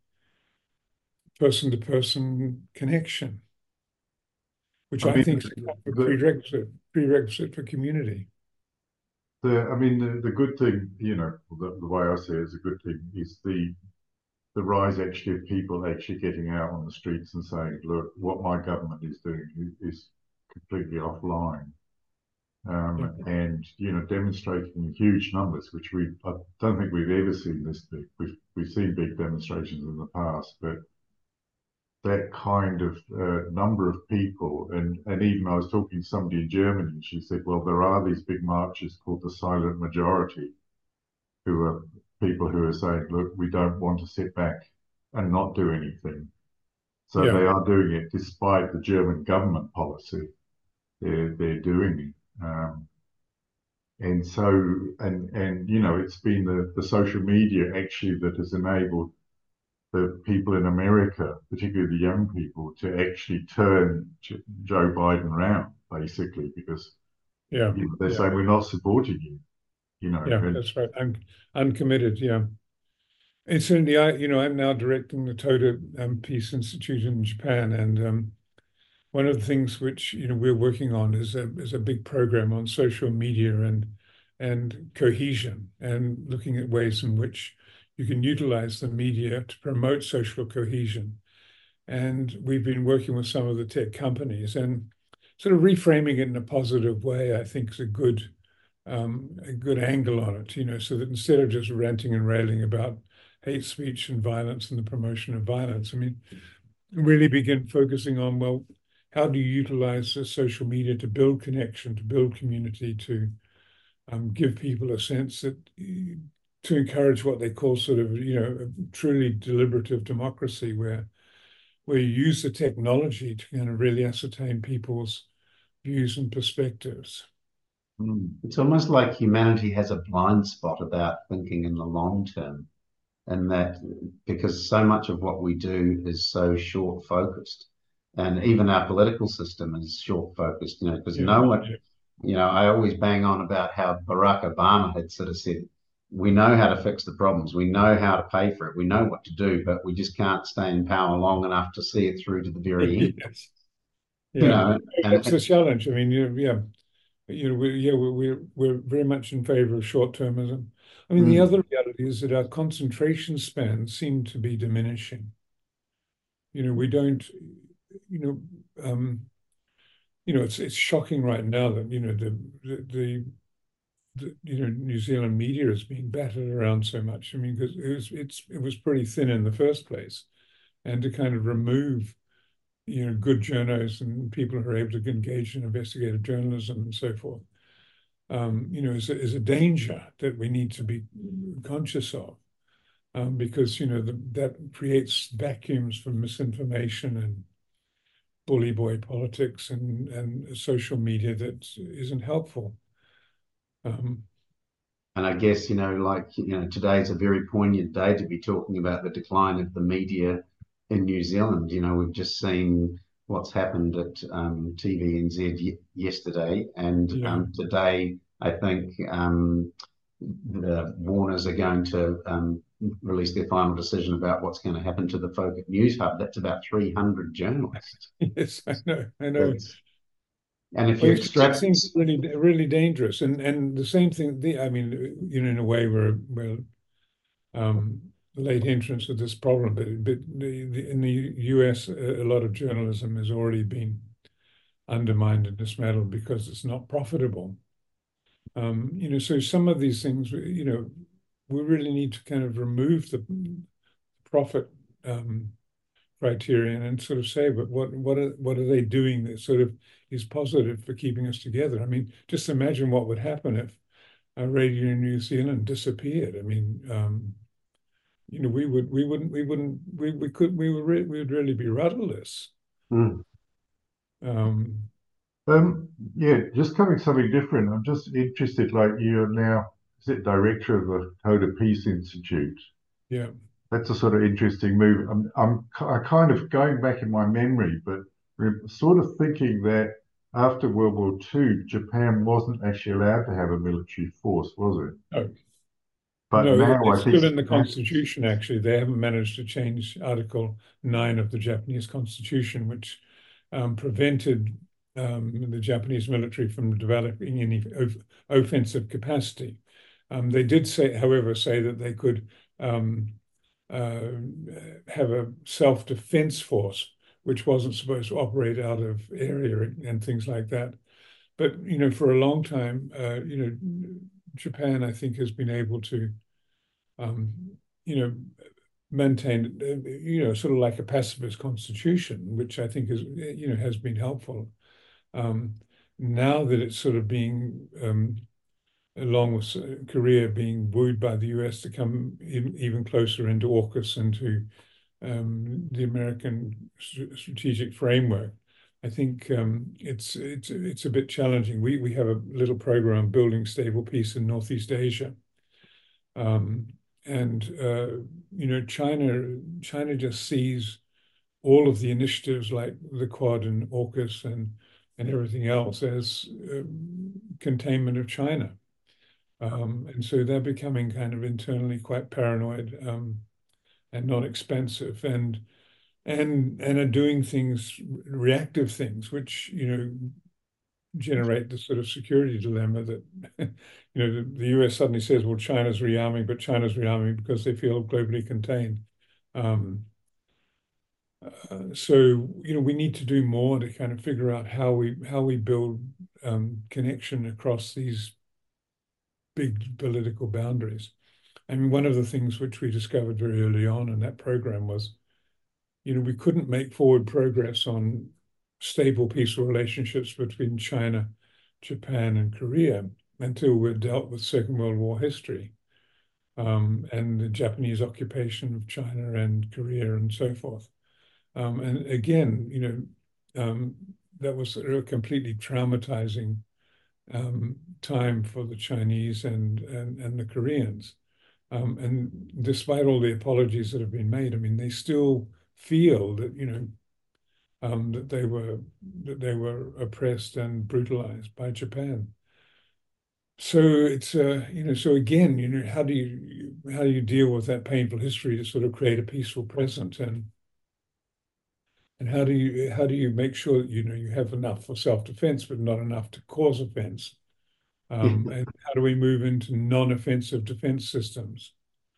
Speaker 4: person-to-person connection, which
Speaker 5: I
Speaker 4: I
Speaker 5: mean,
Speaker 4: think is a
Speaker 5: the,
Speaker 4: prerequisite prerequisite for community.
Speaker 5: the I mean, the, the good thing, you know, the, the way I see it is a good thing is the the rise actually of people actually getting out on the streets and saying, look, what my government is doing is completely offline.
Speaker 4: Yeah,
Speaker 5: Um, and you know, demonstrating in huge numbers, which we I don't think we've ever seen this big. We've we've seen big demonstrations in the past, but that kind of uh, number of people, and and even I was talking to somebody in Germany, and she said, well, there are these big marches called the silent majority, who are people who are saying, look, we don't want to sit back and not do anything. So
Speaker 4: yeah,
Speaker 5: they are doing it despite the German government policy. They're they're doing it. Um, And so, and and you know, it's been the, the social media actually that has enabled the people in America, particularly the young people, to actually turn Joe Biden around, basically, because
Speaker 4: Yeah,
Speaker 5: you know, they're
Speaker 4: yeah,
Speaker 5: saying we're not supporting you, you know,
Speaker 4: yeah.
Speaker 5: and
Speaker 4: That's right. I'm uncommitted. Yeah. Incidentally, I, you know, I'm now directing the Toda um, Peace Institute in Japan, and um, one of the things which you know we're working on is a is a big program on social media and and cohesion, and looking at ways in which you can utilize the media to promote social cohesion. And we've been working with some of the tech companies and sort of reframing it in a positive way, I think is a good um, a good angle on it, you know, so that instead of just ranting and railing about hate speech and violence and the promotion of violence, I mean, really begin focusing on, well, how do you utilize the social media to build connection, to build community, to um, give people a sense that to encourage what they call sort of, you know, a truly deliberative democracy where where you use the technology to kind of really ascertain people's views and perspectives.
Speaker 2: Mm. It's almost like humanity has a blind spot about thinking in the long term, and that because so much of what we do is so short focused, and even our political system is short focused, you know, because
Speaker 4: Yeah,
Speaker 2: no one,
Speaker 4: yeah,
Speaker 2: you know, I always bang on about how Barack Obama had sort of said, we know how to fix the problems, we know how to pay for it, we know what to do, but we just can't stay in power long enough to see it through to the very end,
Speaker 4: yes,
Speaker 2: you
Speaker 4: yeah.
Speaker 2: know,
Speaker 4: That's the
Speaker 2: and
Speaker 4: challenge. I mean, you yeah, you know, we, yeah, we, we're we're very much in favor of short-termism. I mean, the
Speaker 2: mm,
Speaker 4: other reality is that our concentration spans seem to be diminishing. You know, we don't, you know, um, you know, it's it's shocking right now that you know the the, the the, you know, New Zealand media is being battered around so much. I mean, because it was it's it was pretty thin in the first place, and to kind of remove, you know, good journalists and people who are able to engage in investigative journalism and so forth, um, you know, is a, is a danger that we need to be conscious of, um, because you know the, that creates vacuums for misinformation and bully boy politics and and social media that isn't helpful. Um,
Speaker 2: And I guess, you know, like, you know, today's a very poignant day to be talking about the decline of the media in New Zealand. You know, we've just seen what's happened at um, T V N Z yesterday. And
Speaker 4: yeah.
Speaker 2: um, today, I think um, the Warners are going to um, release their final decision about what's going to happen to the folk at News Hub. That's about three hundred journalists.
Speaker 4: Yes, I know, I know.
Speaker 2: That's, and if
Speaker 4: Well,
Speaker 2: you
Speaker 4: it's, it
Speaker 2: extract,
Speaker 4: seems really, really dangerous, and and the same thing. The, I mean, you know, in a way, we're we're um, late entrants of this problem, but but the, the, in the U S, a, a lot of journalism has already been undermined and dismantled because it's not profitable. Um, you know, so some of these things, you know, we really need to kind of remove the profit um, criterion and sort of say, but what what are what are they doing that sort of is positive for keeping us together? I mean, just imagine what would happen if uh, Radio New Zealand disappeared. I mean, um, you know, we would we wouldn't we wouldn't we we could we would re we would really be rudderless.
Speaker 2: mm,
Speaker 4: Um,
Speaker 5: um, yeah, just coming something different. I'm just interested, like you're now, is it director of the Toda Peace Institute?
Speaker 4: yeah,
Speaker 5: That's a sort of interesting move. I'm, I'm I kind of going back in my memory, but we're sort of thinking that after World War Two, Japan wasn't actually allowed to have a military force, was it?
Speaker 4: no,
Speaker 5: But
Speaker 4: no, it,
Speaker 5: now I
Speaker 4: it's
Speaker 5: think
Speaker 4: still in the Constitution. Actually, they haven't managed to change Article Nine of the Japanese Constitution, which um, prevented um, the Japanese military from developing any of offensive capacity. Um, they did say, however, say that they could um, uh, have a self-defense force, which wasn't supposed to operate out of area and things like that. But you know, for a long time, uh, you know, Japan, I think, has been able to, um, you know, maintain, uh, you know, sort of like a pacifist constitution, which I think is, you know, has been helpful. Um, now that it's sort of being, um, along with Korea, being wooed by the U S to come in, even closer into AUKUS and to um, the American strategic framework, I think um, it's it's it's a bit challenging. We we have a little program building stable peace in Northeast Asia, um, and uh, you know China China just sees all of the initiatives like the Quad and AUKUS and and everything else as uh, containment of China. Um, and so they're becoming kind of internally quite paranoid um, and not expensive and and and are doing things, reactive things, which, you know, generate the sort of security dilemma that, you know, the, the U S suddenly says, well, China's rearming, but China's rearming because they feel globally contained. Um, uh, so, you know, we need to do more to kind of figure out how we how we build um, connection across these big political boundaries. I mean, one of the things which we discovered very early on in that program was, you know, we couldn't make forward progress on stable, peaceful relationships between China, Japan, and Korea until we'd dealt with Second World War history um, and the Japanese occupation of China and Korea and so forth. Um, and again, you know, um, that was a completely traumatizing um, time for the Chinese and, and, and the Koreans. Um, and despite all the apologies that have been made, I mean, they still feel that, you know, um, that they were that they were oppressed and brutalized by Japan. So it's uh, you know, so again, you know, how do you how do you deal with that painful history to sort of create a peaceful present, and and how do you how do you make sure that you know you have enough for self-defense but not enough to cause offense? Um, and how do we move into non-offensive defense systems?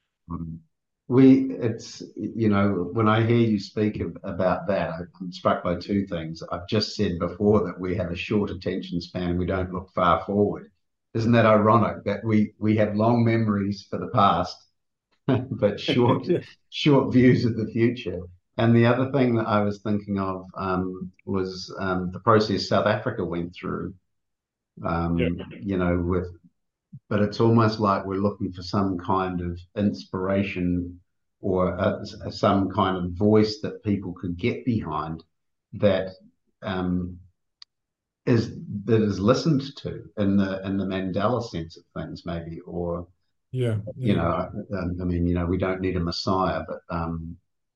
Speaker 2: We, it's, you know, when I hear you speak of, about that, I'm struck by two things. I've just said before that we have a short attention span and we don't look far forward. Isn't that ironic that we we have long memories for the past, but short
Speaker 4: Yeah.
Speaker 2: short views of the future? And the other thing that I was thinking of um, was um, the process South Africa went through.
Speaker 4: Yeah.
Speaker 2: Um, you know, with but it's almost like we're looking for some kind of inspiration or a, a, some kind of voice that people could get behind that um, is that is listened to in the in the Mandela sense of things, maybe, or
Speaker 4: Yeah.
Speaker 2: you
Speaker 4: Yeah.
Speaker 2: know, I, I mean, you know, we don't need a messiah, but um,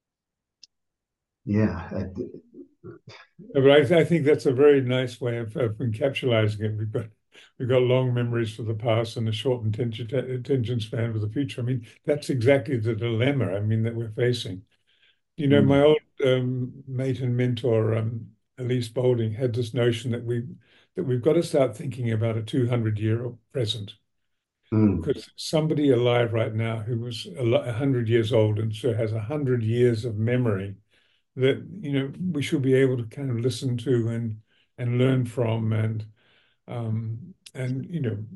Speaker 2: yeah, it,
Speaker 4: No, but I, th I think that's a very nice way of, of encapsulating it. We've got we've got long memories for the past and a short attention attention span for the future. I mean, that's exactly the dilemma. I mean, that we're facing. You know, my
Speaker 2: mm,
Speaker 4: old um, mate and mentor, um, Elise Boulding, had this notion that we that we've got to start thinking about a two hundred year present.
Speaker 2: mm,
Speaker 4: Because somebody alive right now who was a one hundred years old and so has one hundred years of memory that, you know, we should be able to kind of listen to and and learn from and um, and you know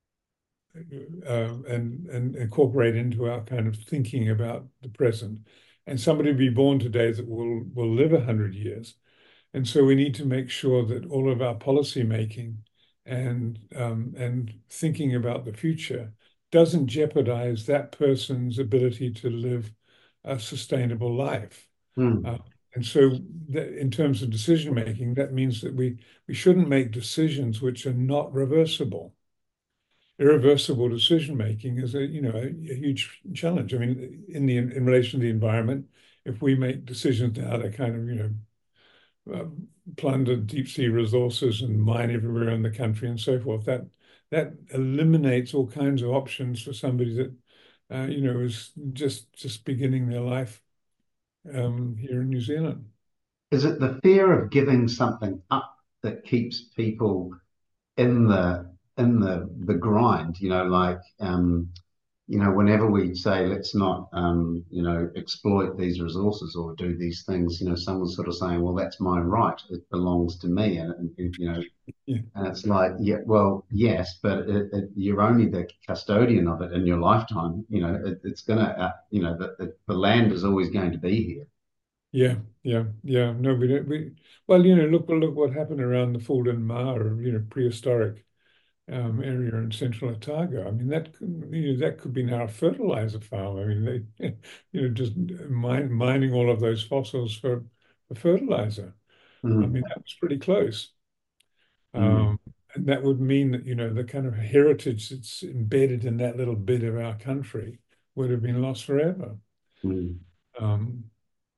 Speaker 4: uh, and and incorporate into our kind of thinking about the present. And somebody will be born today that will will live a hundred years, and so we need to make sure that all of our policy making and um, and thinking about the future doesn't jeopardize that person's ability to live a sustainable life. Uh,
Speaker 2: mm.
Speaker 4: and so that in terms of decision making, that means that we we shouldn't make decisions which are not reversible. Irreversible decision making is a you know a, a huge challenge. I mean, in the in relation to the environment, if we make decisions now that kind of you know um, plunder deep sea resources and mine everywhere in the country and so forth, that that eliminates all kinds of options for somebody that uh, you know is just just beginning their life um, here in New Zealand.
Speaker 2: Is it the fear of giving something up that keeps people in the in the the grind? You know, like um, you know, whenever we say let's not, um, you know, exploit these resources or do these things, you know, someone's sort of saying, well, that's my right. It belongs to me. And, and you know,
Speaker 4: Yeah,
Speaker 2: and it's like, yeah, well, yes, but it, it, you're only the custodian of it in your lifetime. You know, it, it's going to, uh, you know, the, the, the land is always going to be here.
Speaker 4: yeah, yeah, yeah. No, we don't. We well, you know, look, look what happened around the Fulton Ma, or you know, prehistoric um, area in central Otago. I mean, that could, you know, that could be now a fertilizer farm. I mean, they, you know, just mine, mining all of those fossils for, for fertilizer. I
Speaker 2: Mm,
Speaker 4: mean, that was pretty close.
Speaker 2: mm,
Speaker 4: Um, and that would mean that, you know, the kind of heritage that's embedded in that little bit of our country would have been lost forever.
Speaker 2: mm,
Speaker 4: Um,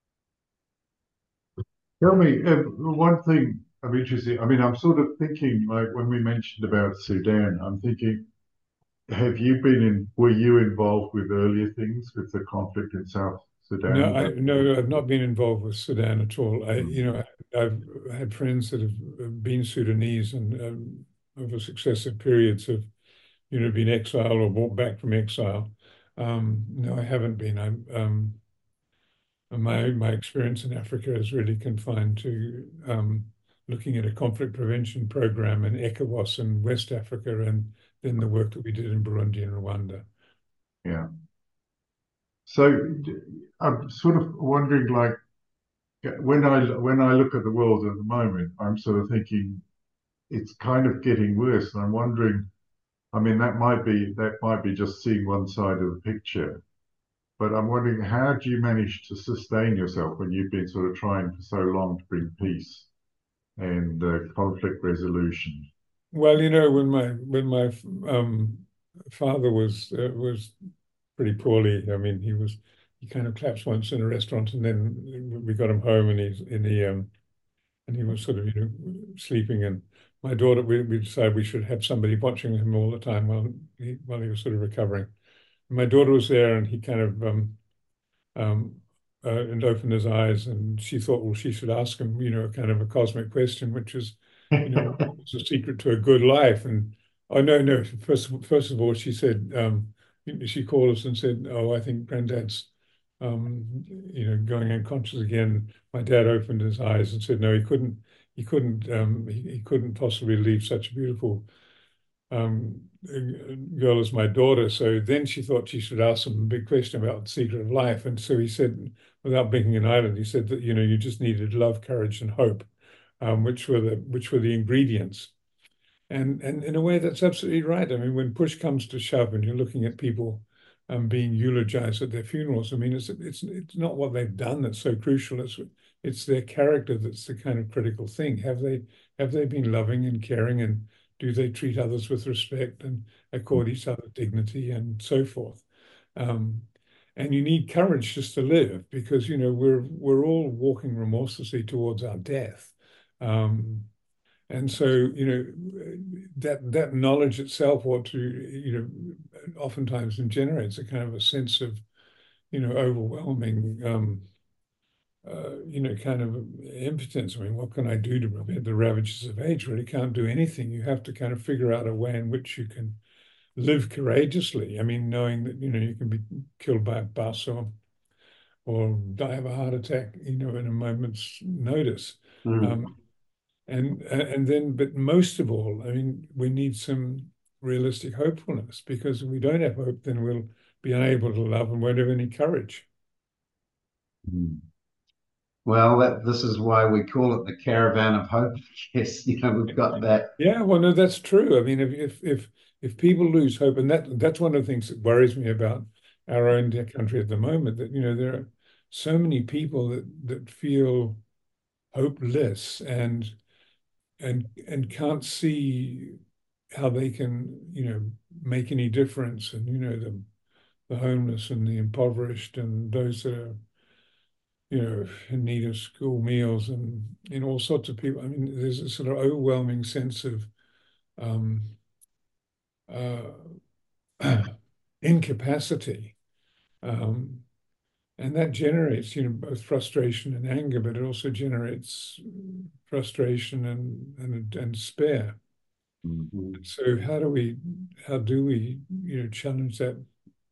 Speaker 5: Tell me, uh, one thing I'm interested. I mean, I'm sort of thinking, like when we mentioned about Sudan, I'm thinking, have you been in, were you involved with earlier things with the conflict in South
Speaker 4: no,
Speaker 5: Sudan?
Speaker 4: I no, I've not been involved with Sudan at all. I,
Speaker 5: Mm.
Speaker 4: you know, I've had friends that have been Sudanese and um, over successive periods have, you know, been exiled or brought back from exile. Um, no, I haven't been. I'm um, my my experience in Africa is really confined to um, looking at a conflict prevention program in ECOWAS in West Africa, and then the work that we did in Burundi and Rwanda.
Speaker 5: Yeah. So d- I'm sort of wondering, like, when I when I look at the world at the moment, I'm sort of thinking it's kind of getting worse, and I'm wondering. I mean, that might be that might be just seeing one side of the picture, but I'm wondering how do you manage to sustain yourself when you've been sort of trying for so long to bring peace and uh, conflict resolution?
Speaker 4: Well, you know, when my when my um, father was uh, was pretty poorly. I mean, he was he kind of collapsed once in a restaurant, and then we got him home, and he's in the um, and he was sort of, you know, sleeping. And my daughter, we, we decided we should have somebody watching him all the time while he while he was sort of recovering. And my daughter was there, and he kind of um, um, uh, and opened his eyes, and she thought, well, she should ask him, you know, kind of a cosmic question, which is, you know, what's the secret to a good life? And oh no, no. First, first of all, she said, um, she called us and said, oh, I think Granddad's, um, you know, going unconscious again. My dad opened his eyes and said, no, he couldn't, he couldn't, um, he, he couldn't possibly leave such a beautiful um, girl as my daughter. So then she thought she should ask him a big question about the secret of life. And so he said, without being an island, he said that, you know, you just needed love, courage, and hope, um, which were the which were the ingredients. And and in a way, that's absolutely right. I mean, when push comes to shove, and you're looking at people um, being eulogized at their funerals, I mean, it's it's it's not what they've done that's so crucial. It's it's their character that's the kind of critical thing. Have they have they been loving and caring, and do they treat others with respect and accord each other dignity and so forth? Um, and you need courage just to live, because you know we're we're all walking remorselessly towards our death. Um, and so, you know, that that knowledge itself ought to, you know, oftentimes generates a kind of a sense of, you know, overwhelming, um, uh, you know, kind of impotence. I mean, what can I do to prevent the ravages of age? Really can't do anything. You have to kind of figure out a way in which you can live courageously. I mean, knowing that, you know, you can be killed by a bus or or die of a heart attack, you know, in a moment's notice.
Speaker 2: mm.
Speaker 4: Um, And and then, but most of all, I mean, we need some realistic hopefulness, because if we don't have hope, then we'll be unable to love and won't have any courage.
Speaker 2: Mm. Well, that this is why we call it the caravan of hope. Yes, you know, we've got that.
Speaker 4: Yeah, well, no, that's true. I mean, if if if if people lose hope, and that that's one of the things that worries me about our own country at the moment, that you know there are so many people that that feel hopeless and and and can't see how they can, you know, make any difference. And you know, the the homeless and the impoverished and those that are, you know, in need of school meals, and in all sorts of people. I mean, there's a sort of overwhelming sense of um, uh, incapacity, um, and that generates, you know, both frustration and anger, but it also generates frustration and and, and despair.
Speaker 2: Mhm.
Speaker 4: So how do we, how do we, you know, challenge that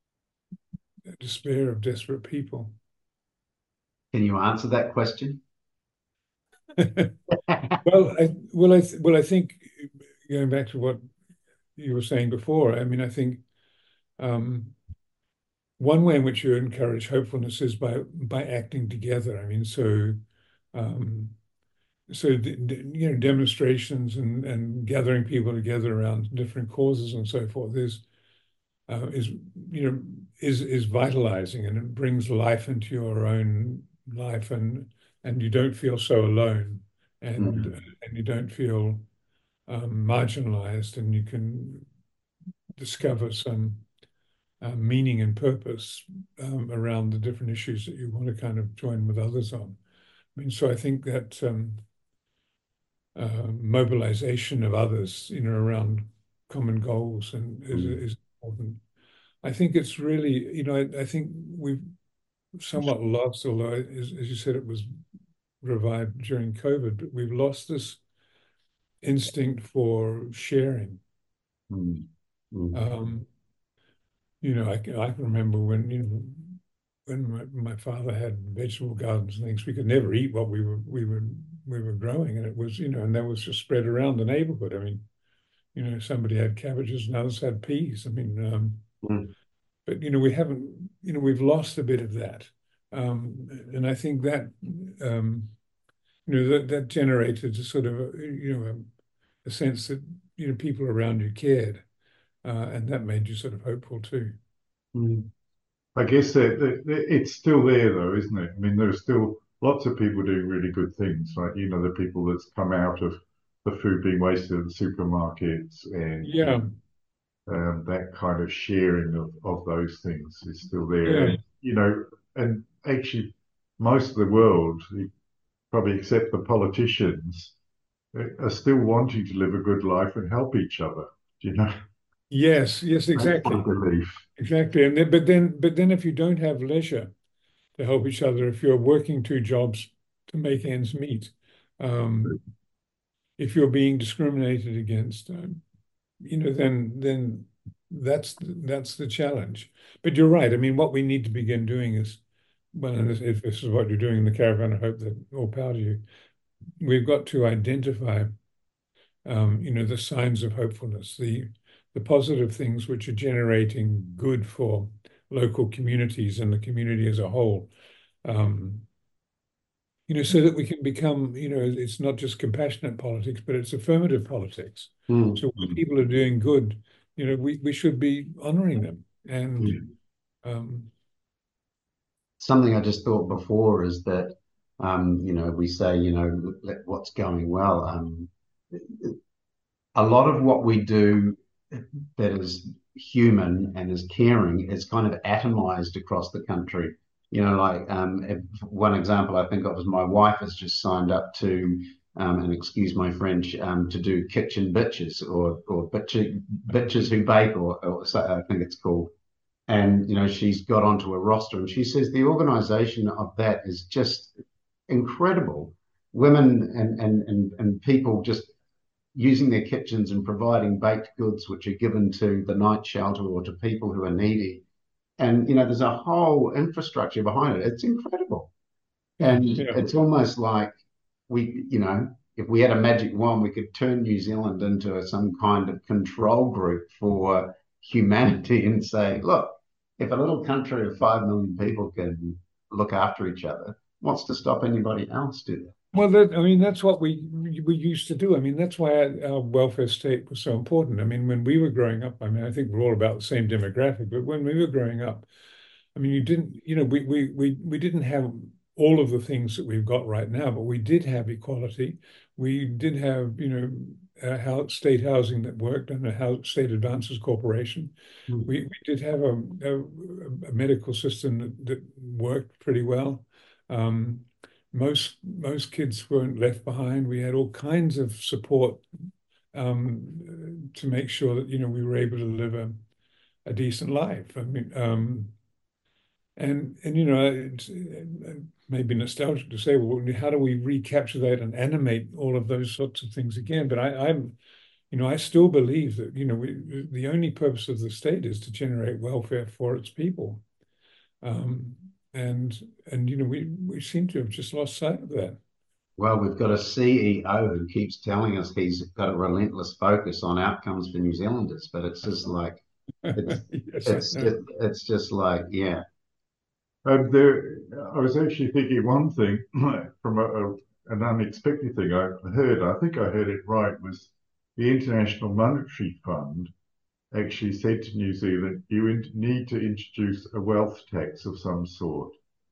Speaker 4: despair of desperate people?
Speaker 2: Can you answer that question?
Speaker 4: Well, I well I th well I think, going back to what you were saying before, I mean, I think um, one way in which you encourage hopefulness is by by acting together. I mean, so um, so the, the, you know, demonstrations and and gathering people together around different causes and so forth is uh, is you know is is vitalizing, and it brings life into your own life, and and you don't feel so alone. and
Speaker 5: Mm.
Speaker 4: and you don't feel um, marginalized, and you can discover some uh, meaning and purpose um, around the different issues that you want to kind of join with others on. I mean, so I think that um, uh, mobilization of others, you know, around common goals and is,
Speaker 5: Mm.
Speaker 4: is important. I think it's really, you know, I, I think we've somewhat lost, although as, as you said, it was revived during COVID, but we've lost this instinct for sharing.
Speaker 5: Mm. Mm.
Speaker 4: Um, you know, I, can- I can remember when, you know, when my, my father had vegetable gardens and things, we could never eat what we were we were we were growing, and it was, you know, and that was just spread around the neighborhood. I mean, you know, somebody had cabbages and others had peas. I mean, um,
Speaker 5: Mm.
Speaker 4: but you know, we haven't, you know, we've lost a bit of that, um, and I think that, um, you know, that that generated a sort of, a, you know, a, a sense that, you know, people around you cared, uh, and that made you sort of hopeful too.
Speaker 5: Mm. I guess that, that, that it's still there though, isn't it? I mean, there's still lots of people doing really good things, like you know the people that's come out of the food being wasted at the supermarkets, and you
Speaker 4: Yeah,
Speaker 5: know, um, that kind of sharing of, of those things is still there.
Speaker 4: yeah.
Speaker 5: And you know, and actually, most of the world, probably except the politicians, are still wanting to live a good life and help each other. You know,
Speaker 4: Yes, yes,
Speaker 5: that's my
Speaker 4: exactly.
Speaker 5: belief.
Speaker 4: Exactly. And then, but then, but then if you don't have leisure to help each other, if you're working two jobs to make ends meet, um, if you're being discriminated against, um, you know, then then that's that's the challenge. But you're right. I mean, what we need to begin doing is, well, and this, if this is what you're doing in the caravan, I hope that all power to you. We've got to identify, um, you know, the signs of hopefulness, the the positive things which are generating good for local communities and the community as a whole. Um, you know, so that we can become, you know, it's not just compassionate politics, but it's affirmative politics.
Speaker 5: Mm.
Speaker 4: So when people are doing good, you know, we, we should be honoring them. And
Speaker 5: Mm.
Speaker 4: um,
Speaker 2: Something I just thought before is that, um, you know, we say, you know, let, what's going well. Um, a lot of what we do that is human and is caring is kind of atomized across the country. You know, like um, if one example I think of is my wife has just signed up to, um, and excuse my French, um, to do kitchen bitches or or bitches, bitches who bake, or, or so I think it's called. And you know, she's got onto a roster, and she says the organization of that is just incredible. Women and and and, and people just using their kitchens and providing baked goods which are given to the night shelter or to people who are needy. And you know, there's a whole infrastructure behind it. It's incredible.
Speaker 4: yeah,
Speaker 2: And
Speaker 4: yeah,
Speaker 2: it's almost like we, you know, if we had a magic wand, we could turn New Zealand into a, some kind of control group for humanity and say, look, if a little country of five million people can look after each other, what's to stop anybody else do that?
Speaker 4: well, that, I mean, that's what we we used to do. I mean, that's why our, our welfare state was so important. I mean, when we were growing up, I mean, I think we're all about the same demographic, but when we were growing up, I mean, you didn't, you know, we we we we didn't have all of the things that we've got right now, but we did have equality. We did have, you know, a house, state housing that worked and a house, state advances corporation.
Speaker 5: Mm.
Speaker 4: We, we did have a, a, a medical system that, that worked pretty well. Um, most most kids weren't left behind. We had all kinds of support, um, to make sure that, you know, we were able to live a, a decent life. I mean, um, and and you know, it's it may be nostalgic to say, well, how do we recapture that and animate all of those sorts of things again? But I, I'm, you know, I still believe that, you know, we, the only purpose of the state is to generate welfare for its people. Um, and and you know, we we seem to have just lost sight of that.
Speaker 2: Well, we've got a C E O who keeps telling us he's got a relentless focus on outcomes for New Zealanders, but it's just like it's
Speaker 4: Yes, I
Speaker 2: it's
Speaker 4: know.
Speaker 2: just it's just like yeah.
Speaker 5: Um, there, I was actually thinking one thing from a, a, an unexpected thing I heard. I think I heard it right. Was the International Monetary Fund actually said to New Zealand, you in, need to introduce a wealth tax of some sort.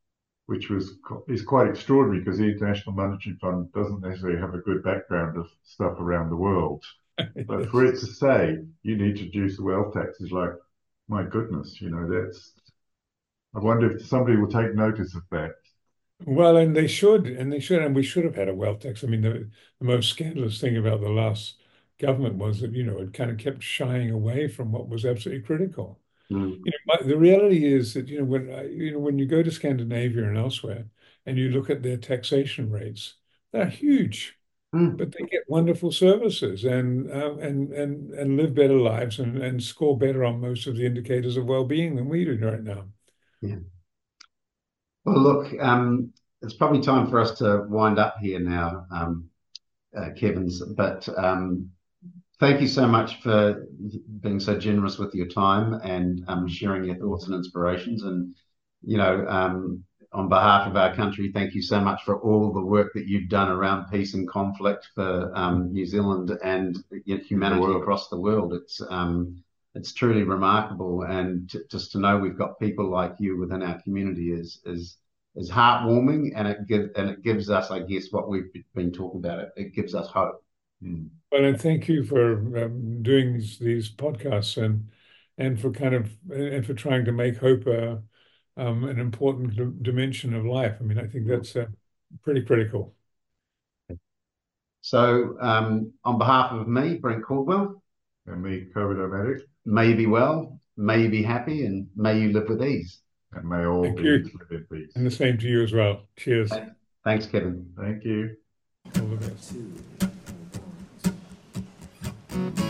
Speaker 5: which was is quite extraordinary because the International Monetary Fund doesn't necessarily have a good background of stuff around the world. But for it to say you need to reduce the wealth tax is like, my goodness, you know, that's. I wonder if somebody will take notice of that.
Speaker 4: Well, and they should, and they should, and we should have had a wealth tax. I mean, the, the most scandalous thing about the last government was that, you know, it kind of kept shying away from what was absolutely critical.
Speaker 2: Mm.
Speaker 4: You know, but the reality is that, you know, when I, you know, when you go to Scandinavia and elsewhere and you look at their taxation rates, they're huge,
Speaker 2: Mm.
Speaker 4: but they get wonderful services and um, and and and live better lives and, and score better on most of the indicators of well-being than we do right now.
Speaker 2: Yeah. Well, look, um, it's probably time for us to wind up here now, um, uh, Kevins. But um, thank you so much for being so generous with your time and um, sharing your thoughts and inspirations. And, you know, um, on behalf of our country, thank you so much for all the work that you've done around peace and conflict for um, New Zealand and humanity across the world. It's um, it's truly remarkable, and t- just to know we've got people like you within our community is is is heartwarming, and it gives and it gives us, I guess, what we've been talking about. It, it gives us hope.
Speaker 5: Mm.
Speaker 4: Well, and thank you for um, doing these, these podcasts and and for kind of and for trying to make hope a, um, an important d- dimension of life. I mean, I think that's uh, pretty critical.
Speaker 2: So, um, on behalf of me, Brent Caldwell,
Speaker 5: And me, COVID-O-Matic,
Speaker 2: may you be well, may you be happy, and may you live with ease.
Speaker 5: and may all
Speaker 4: Thank
Speaker 5: beings
Speaker 4: you.
Speaker 5: live in peace.
Speaker 4: And the same to you as well. Cheers.
Speaker 2: Thanks, Kevin.
Speaker 5: Thank you.
Speaker 4: All the best.
Speaker 1: Two.